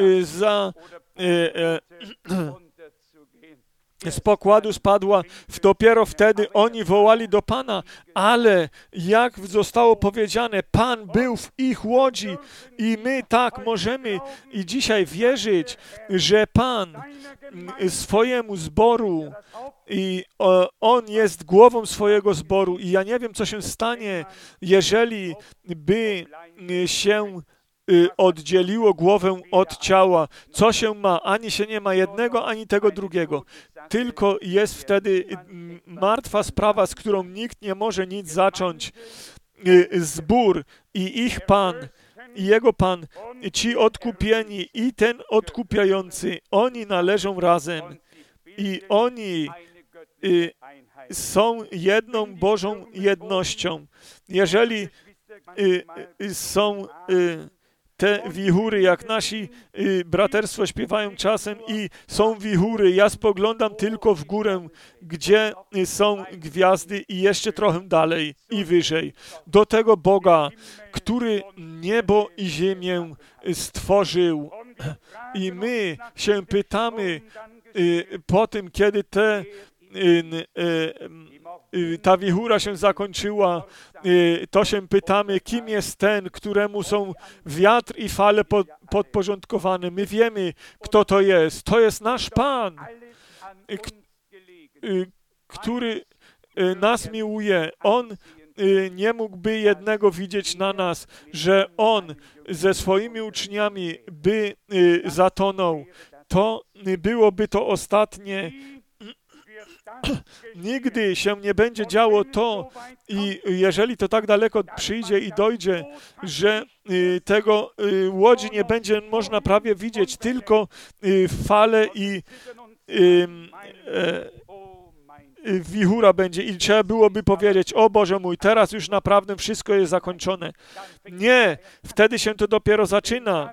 [SPEAKER 1] z pokładu spadła, dopiero wtedy oni wołali do Pana, ale jak zostało powiedziane, Pan był w ich łodzi i my tak możemy i dzisiaj wierzyć, że Pan swojemu zboru i On jest głową swojego zboru i ja nie wiem, co się stanie, jeżeli by się oddzieliło głowę od ciała. Co się ma? Ani się nie ma jednego, ani tego drugiego. Tylko jest wtedy martwa sprawa, z którą nikt nie może nic zacząć. Zbór i ich Pan, i Jego Pan, ci odkupieni i ten odkupiający, oni należą razem. I oni są jedną Bożą jednością. Jeżeli są te wichury, jak nasi braterstwo śpiewają czasem i są wichury, ja spoglądam tylko w górę, gdzie są gwiazdy i jeszcze trochę dalej i wyżej. Do tego Boga, który niebo i ziemię stworzył. I my się pytamy po tym, kiedy ta wichura się zakończyła, to się pytamy, kim jest ten, któremu są wiatr i fale podporządkowane. My wiemy, kto to jest. To jest nasz Pan, który nas miłuje. On nie mógłby jednego widzieć na nas, że On ze swoimi uczniami by zatonął. To byłoby to ostatnie. Nigdy się nie będzie działo to i jeżeli to tak daleko przyjdzie i dojdzie, że tego łodzi nie będzie można prawie widzieć, tylko fale i wichura będzie i trzeba byłoby powiedzieć, o Boże mój, teraz już naprawdę wszystko jest zakończone. Nie, wtedy się to dopiero zaczyna.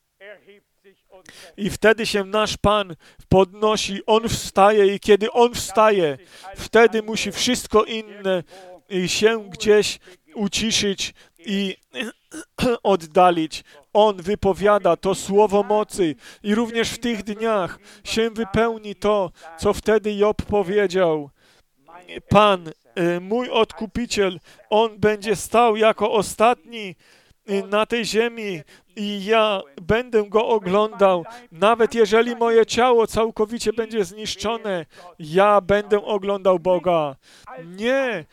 [SPEAKER 1] I wtedy się nasz Pan podnosi, On wstaje i kiedy On wstaje, wtedy musi wszystko inne się gdzieś uciszyć i oddalić. On wypowiada to słowo mocy i również w tych dniach się wypełni to, co wtedy Job powiedział. Pan, mój odkupiciel, On będzie stał jako ostatni na tej ziemi i ja będę Go oglądał. Nawet jeżeli moje ciało całkowicie będzie zniszczone, ja będę oglądał Boga. Nie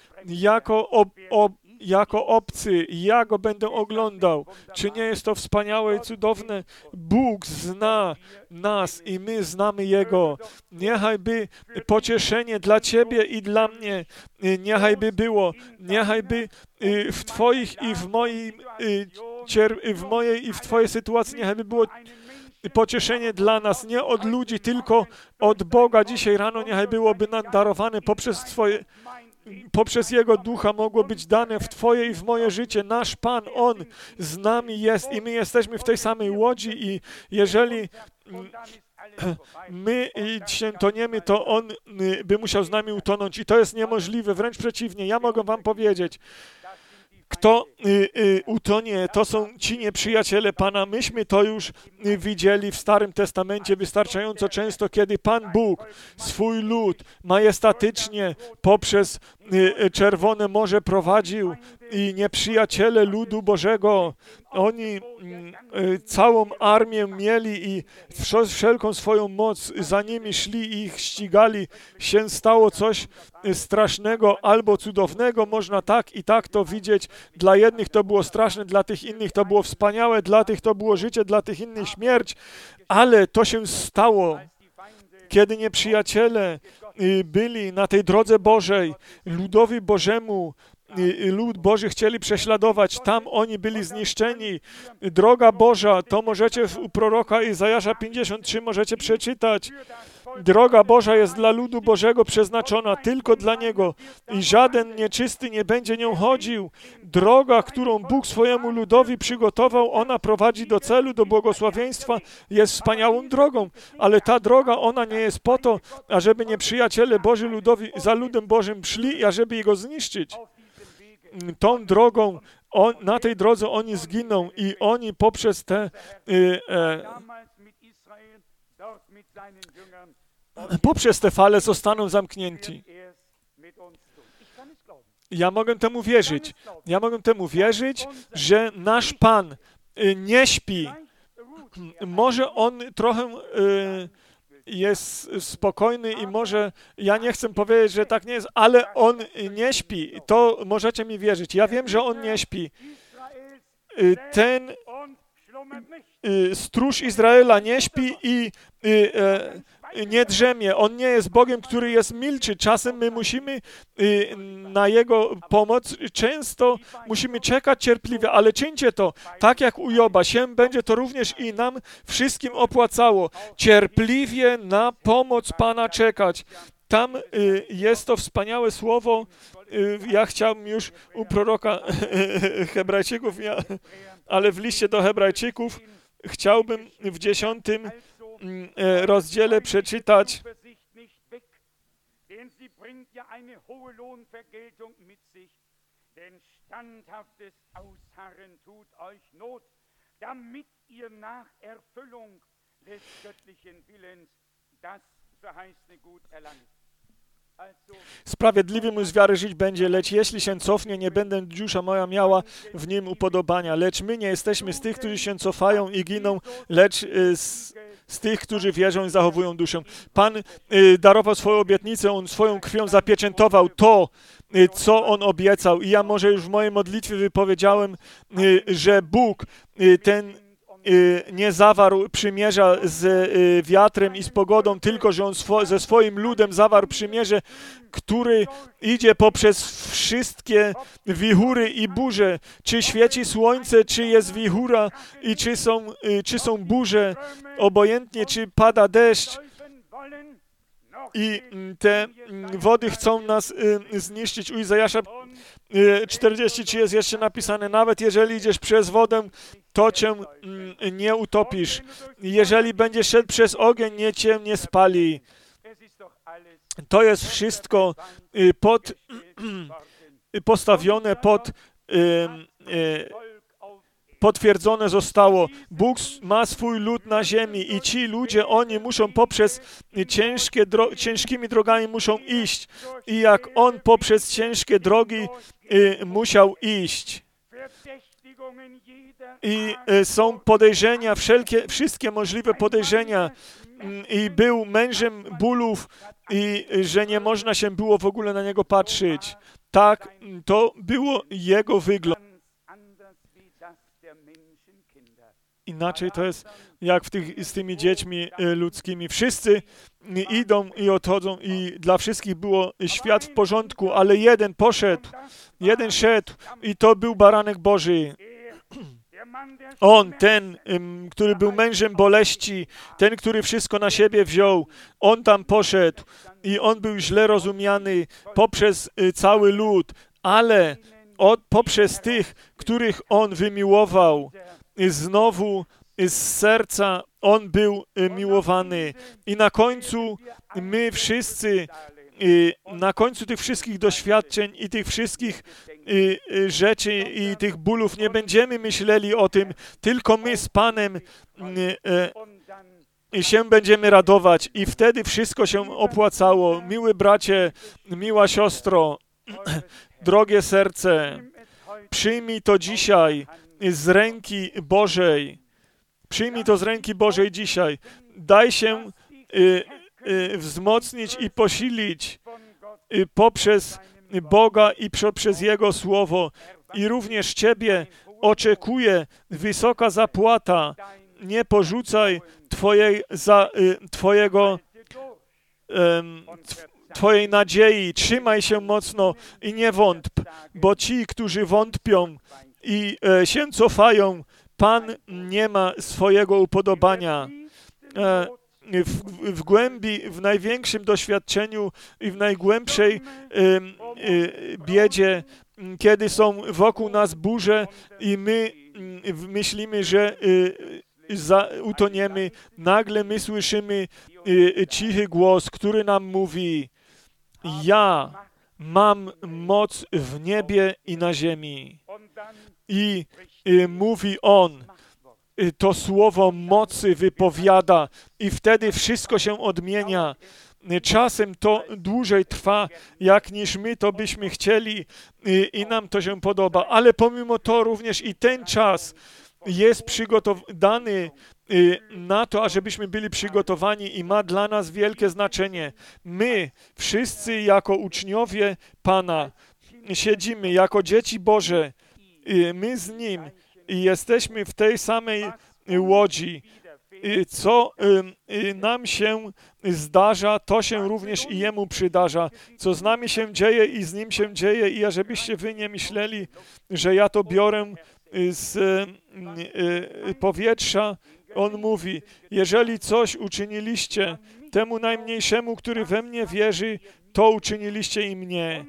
[SPEAKER 1] jako obcy, ja Go będę oglądał. Czy nie jest to wspaniałe i cudowne? Bóg zna nas i my znamy Jego. Niechaj by pocieszenie dla Ciebie i dla mnie, niechaj by było, niechaj by w Twoich i w mojej i w Twojej sytuacji, niechaj by było pocieszenie dla nas, nie od ludzi, tylko od Boga. Dzisiaj rano niechaj byłoby nam darowane poprzez Jego Ducha mogło być dane w Twoje i w moje życie. Nasz Pan, On z nami jest i my jesteśmy w tej samej łodzi i jeżeli my się toniemy, to On by musiał z nami utonąć i to jest niemożliwe, wręcz przeciwnie. Ja mogę wam powiedzieć, kto utonie, to są ci nieprzyjaciele Pana. Myśmy to już widzieli w Starym Testamencie wystarczająco często, kiedy Pan Bóg swój lud majestatycznie poprzez Czerwone Morze prowadził i nieprzyjaciele ludu Bożego, oni całą armię mieli i wszelką swoją moc za nimi szli i ich ścigali. Się stało coś strasznego albo cudownego, można tak i tak to widzieć. Dla jednych to było straszne, dla tych innych to było wspaniałe, dla tych to było życie, dla tych innych śmierć, ale to się stało, kiedy nieprzyjaciele byli na tej drodze Bożej, ludowi Bożemu lud Boży chcieli prześladować, tam oni byli zniszczeni. Droga Boża, to możecie u proroka Izajasza 53 możecie przeczytać. Droga Boża jest dla ludu Bożego przeznaczona, tylko dla Niego i żaden nieczysty nie będzie nią chodził. Droga, którą Bóg swojemu ludowi przygotował, ona prowadzi do celu, do błogosławieństwa, jest wspaniałą drogą, ale ta droga, ona nie jest po to, ażeby nieprzyjaciele Boży ludowi za ludem Bożym szli, ażeby jego zniszczyć. Tą drogą, na tej drodze oni zginą i oni poprzez te fale zostaną zamknięci. Ja mogę temu wierzyć. Ja mogę temu wierzyć, że nasz Pan nie śpi. Może On trochę jest spokojny i może, ja nie chcę powiedzieć, że tak nie jest, ale On nie śpi. To możecie mi wierzyć. Ja wiem, że On nie śpi. Ten stróż Izraela nie śpi i nie drzemie. On nie jest Bogiem, który jest milczy. Czasem my musimy na Jego pomoc, często musimy czekać cierpliwie, ale czyńcie to, tak jak u Joba, się będzie to również i nam wszystkim opłacało. Cierpliwie na pomoc Pana czekać. Tam jest to wspaniałe słowo. Ja chciałbym już u proroka Hebrajczyków, ale w liście do Hebrajczyków chciałbym w 10 rozdziale przeczytać Sprawiedliwy mój z wiary żyć będzie, lecz jeśli się cofnie, nie będę dusza moja miała w nim upodobania. Lecz my nie jesteśmy z tych, którzy się cofają i giną, lecz z tych, którzy wierzą i zachowują duszę. Pan darował swoją obietnicę, On swoją krwią zapieczętował to, co On obiecał. I ja może już w mojej modlitwie wypowiedziałem, że Bóg ten nie zawarł przymierza z wiatrem i z pogodą, tylko że On ze swoim ludem zawarł przymierze, który idzie poprzez wszystkie wichury i burze. Czy świeci słońce, czy jest wichura i czy są burze, obojętnie czy pada deszcz. I te wody chcą nas zniszczyć. U Izajasza 40 jest jeszcze napisane, nawet jeżeli idziesz przez wodę, to cię nie utopisz. Jeżeli będziesz szedł przez ogień, cię nie spali. To jest wszystko postawione potwierdzone zostało. Bóg ma swój lud na ziemi i ci ludzie, oni muszą poprzez ciężkimi drogami muszą iść. I jak On poprzez ciężkie drogi musiał iść. I są podejrzenia, wszystkie możliwe podejrzenia. I był mężem bólów i że nie można się było w ogóle na Niego patrzeć. Tak, to było Jego wygląd. Inaczej to jest jak z tymi dziećmi ludzkimi. Wszyscy idą i odchodzą i dla wszystkich było świat w porządku, ale jeden poszedł, jeden szedł i to był Baranek Boży. On, ten, który był mężem boleści, ten, który wszystko na siebie wziął, on tam poszedł i on był źle rozumiany poprzez cały lud, ale poprzez tych, których on wymiłował, znowu z serca on był miłowany. I na końcu my wszyscy, na końcu tych wszystkich doświadczeń i tych wszystkich rzeczy i tych bólów nie będziemy myśleli o tym, tylko my z Panem się będziemy radować i wtedy wszystko się opłacało. Miły bracie, miła siostro, drogie serce, przyjmij to dzisiaj z ręki Bożej. Przyjmij to z ręki Bożej dzisiaj. Daj się wzmocnić i posilić poprzez Boga i przez Jego Słowo. I również Ciebie oczekuje wysoka zapłata. Nie porzucaj Twojej nadziei. Trzymaj się mocno i nie wątp, bo ci, którzy wątpią i się cofają, Pan nie ma swojego upodobania. W głębi, w największym doświadczeniu i w najgłębszej biedzie, kiedy są wokół nas burze i my myślimy, że utoniemy, nagle my słyszymy cichy głos, który nam mówi: ja mam moc w niebie i na ziemi. I mówi On, to słowo mocy wypowiada i wtedy wszystko się odmienia. Czasem to dłużej trwa, jak niż my to byśmy chcieli i nam to się podoba, ale pomimo to również i ten czas jest przygotowany na to, ażebyśmy byli przygotowani i ma dla nas wielkie znaczenie. My wszyscy jako uczniowie Pana siedzimy jako dzieci Boże, my z Nim i jesteśmy w tej samej łodzi. Co nam się zdarza, to się również i Jemu przydarza. Co z nami się dzieje i z Nim się dzieje i ażebyście wy nie myśleli, że ja to biorę z powietrza. On mówi, jeżeli coś uczyniliście temu najmniejszemu, który we mnie wierzy, to uczyniliście i mnie.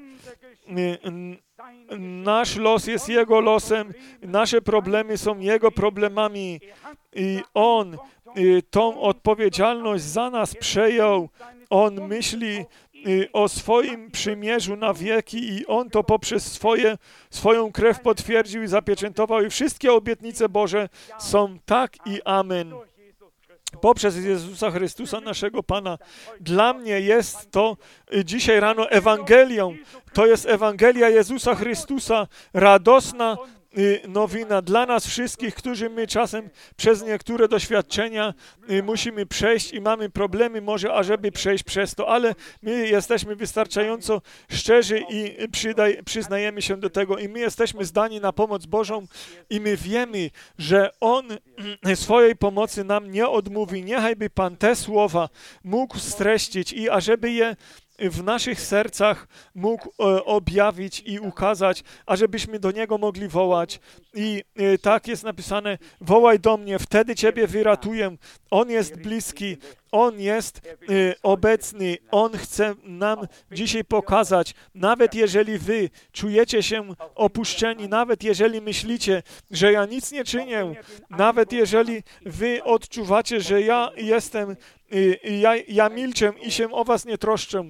[SPEAKER 1] Nasz los jest Jego losem, nasze problemy są Jego problemami i On tą odpowiedzialność za nas przejął. On myśli o swoim przymierzu na wieki i On to poprzez swoją krew potwierdził i zapieczętował i wszystkie obietnice Boże są tak i amen. Poprzez Jezusa Chrystusa, naszego Pana. Dla mnie jest to dzisiaj rano Ewangelią. To jest Ewangelia Jezusa Chrystusa, radosna nowina dla nas wszystkich, którzy my czasem przez niektóre doświadczenia musimy przejść i mamy problemy może, ażeby przejść przez to, ale my jesteśmy wystarczająco szczerzy i przyznajemy się do tego i my jesteśmy zdani na pomoc Bożą i my wiemy, że On swojej pomocy nam nie odmówi. Niechajby Pan te słowa mógł streścić i ażeby je w naszych sercach mógł objawić i ukazać, ażebyśmy do Niego mogli wołać. I tak jest napisane, wołaj do mnie, wtedy Ciebie wyratuję. On jest bliski, On jest obecny, On chce nam dzisiaj pokazać, nawet jeżeli wy czujecie się opuszczeni, nawet jeżeli myślicie, że ja nic nie czynię, nawet jeżeli wy odczuwacie, że ja jestem, ja milczę i się o was nie troszczę,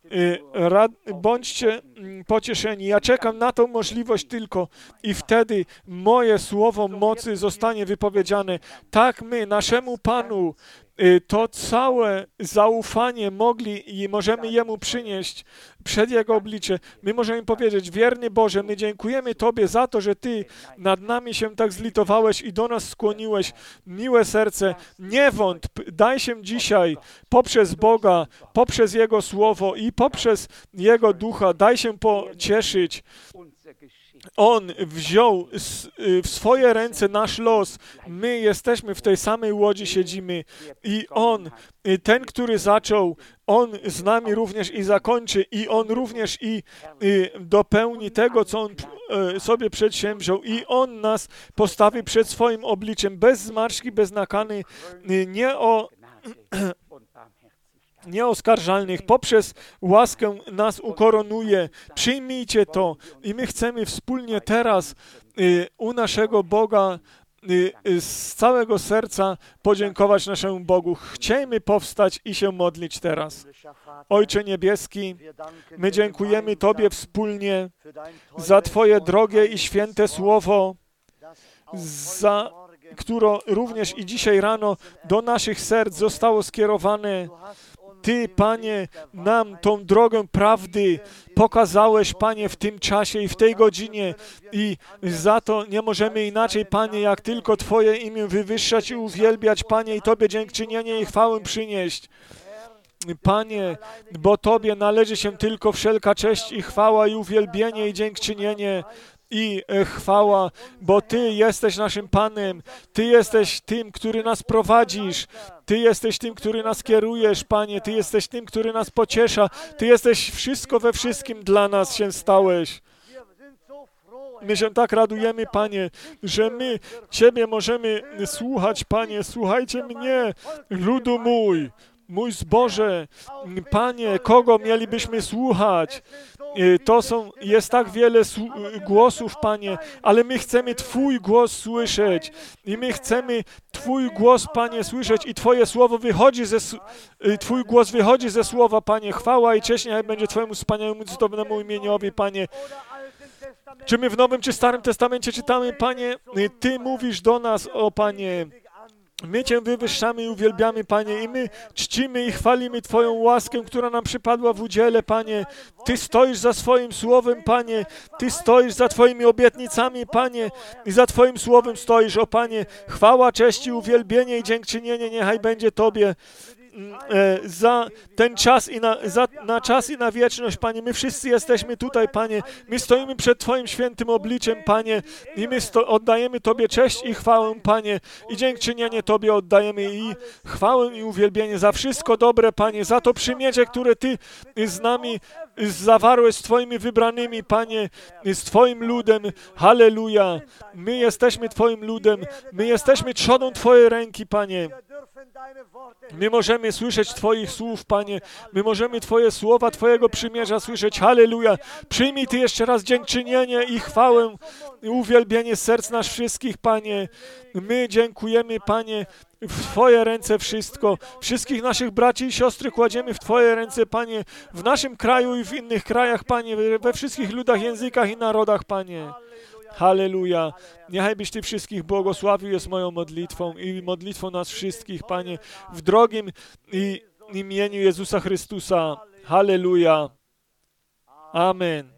[SPEAKER 1] bądźcie pocieszeni. Ja czekam na tą możliwość tylko i wtedy moje słowo mocy zostanie wypowiedziane. Tak my, naszemu Panu, to całe zaufanie mogli i możemy Jemu przynieść przed Jego oblicze. My możemy powiedzieć, wierny Boże, my dziękujemy Tobie za to, że Ty nad nami się tak zlitowałeś i do nas skłoniłeś. Miłe serce, nie wątp, daj się dzisiaj poprzez Boga, poprzez Jego Słowo i poprzez Jego Ducha, daj się pocieszyć. On wziął w swoje ręce nasz los. My jesteśmy w tej samej łodzi, siedzimy i On, ten, który zaczął, On z nami również i zakończy i On również i dopełni tego, co On sobie przedsięwziął i On nas postawi przed swoim obliczem bez zmarszczki, bez nakany, nieoskarżalnych, poprzez łaskę nas ukoronuje. Przyjmijcie to i my chcemy wspólnie teraz u naszego Boga z całego serca podziękować naszemu Bogu. Chciejmy powstać i się modlić teraz. Ojcze Niebieski, my dziękujemy Tobie wspólnie za Twoje drogie i święte słowo, za które również i dzisiaj rano do naszych serc zostało skierowane. Ty, Panie, nam tą drogę prawdy pokazałeś, Panie, w tym czasie i w tej godzinie i za to nie możemy inaczej, Panie, jak tylko Twoje imię wywyższać i uwielbiać, Panie, i Tobie dziękczynienie i chwałę przynieść. Panie, bo Tobie należy się tylko wszelka cześć i chwała i uwielbienie i dziękczynienie. i chwała, bo Ty jesteś naszym Panem, Ty jesteś tym, który nas prowadzisz, Ty jesteś tym, który nas kierujesz, Panie, Ty jesteś tym, który nas pociesza, Ty jesteś wszystko we wszystkim dla nas się stałeś. My się tak radujemy, Panie, że my Ciebie możemy słuchać, Panie. Słuchajcie mnie, ludu mój zboże. Panie, kogo mielibyśmy słuchać? Jest tak wiele głosów, Panie, ale my chcemy Twój głos słyszeć. I my chcemy Twój głos, Panie, słyszeć i Twoje słowo Twój głos wychodzi ze słowa, Panie. Chwała i cześć niechaj będzie Twojemu wspaniałemu, cudownemu imieniowi, Panie. Czy my w Nowym czy Starym Testamencie czytamy, Panie, Ty mówisz do nas, o Panie, my Cię wywyższamy i uwielbiamy, Panie, i my czcimy i chwalimy Twoją łaskę, która nam przypadła w udziele, Panie. Ty stoisz za swoim słowem, Panie, Ty stoisz za Twoimi obietnicami, Panie, i za Twoim słowem stoisz, o Panie. Chwała, cześć i uwielbienie i dziękczynienie niechaj będzie Tobie za ten czas i na czas i na wieczność, Panie. My wszyscy jesteśmy tutaj, Panie. My stoimy przed Twoim świętym obliczem, Panie, i my oddajemy Tobie cześć i chwałę, Panie, i dziękczynienie Tobie oddajemy i chwałę i uwielbienie za wszystko dobre, Panie, za to przymierze, które Ty z nami zawarłeś, z Twoimi wybranymi, Panie, z Twoim ludem. Halleluja. My jesteśmy Twoim ludem. My jesteśmy trzodą Twojej ręki, Panie. My możemy słyszeć Twoich słów, Panie. My możemy Twoje słowa, Twojego przymierza słyszeć. Halleluja. Przyjmij Ty jeszcze raz dziękczynienie i chwałę i uwielbienie z serc nas wszystkich, Panie. My dziękujemy, Panie, w Twoje ręce wszystko. Wszystkich naszych braci i siostry kładziemy w Twoje ręce, Panie, w naszym kraju i w innych krajach, Panie, we wszystkich ludach, językach i narodach, Panie. Halleluja. Niechaj byś Ty wszystkich błogosławił, jest moją modlitwą i modlitwą nas wszystkich, Panie, w drogim imieniu Jezusa Chrystusa. Halleluja. Amen.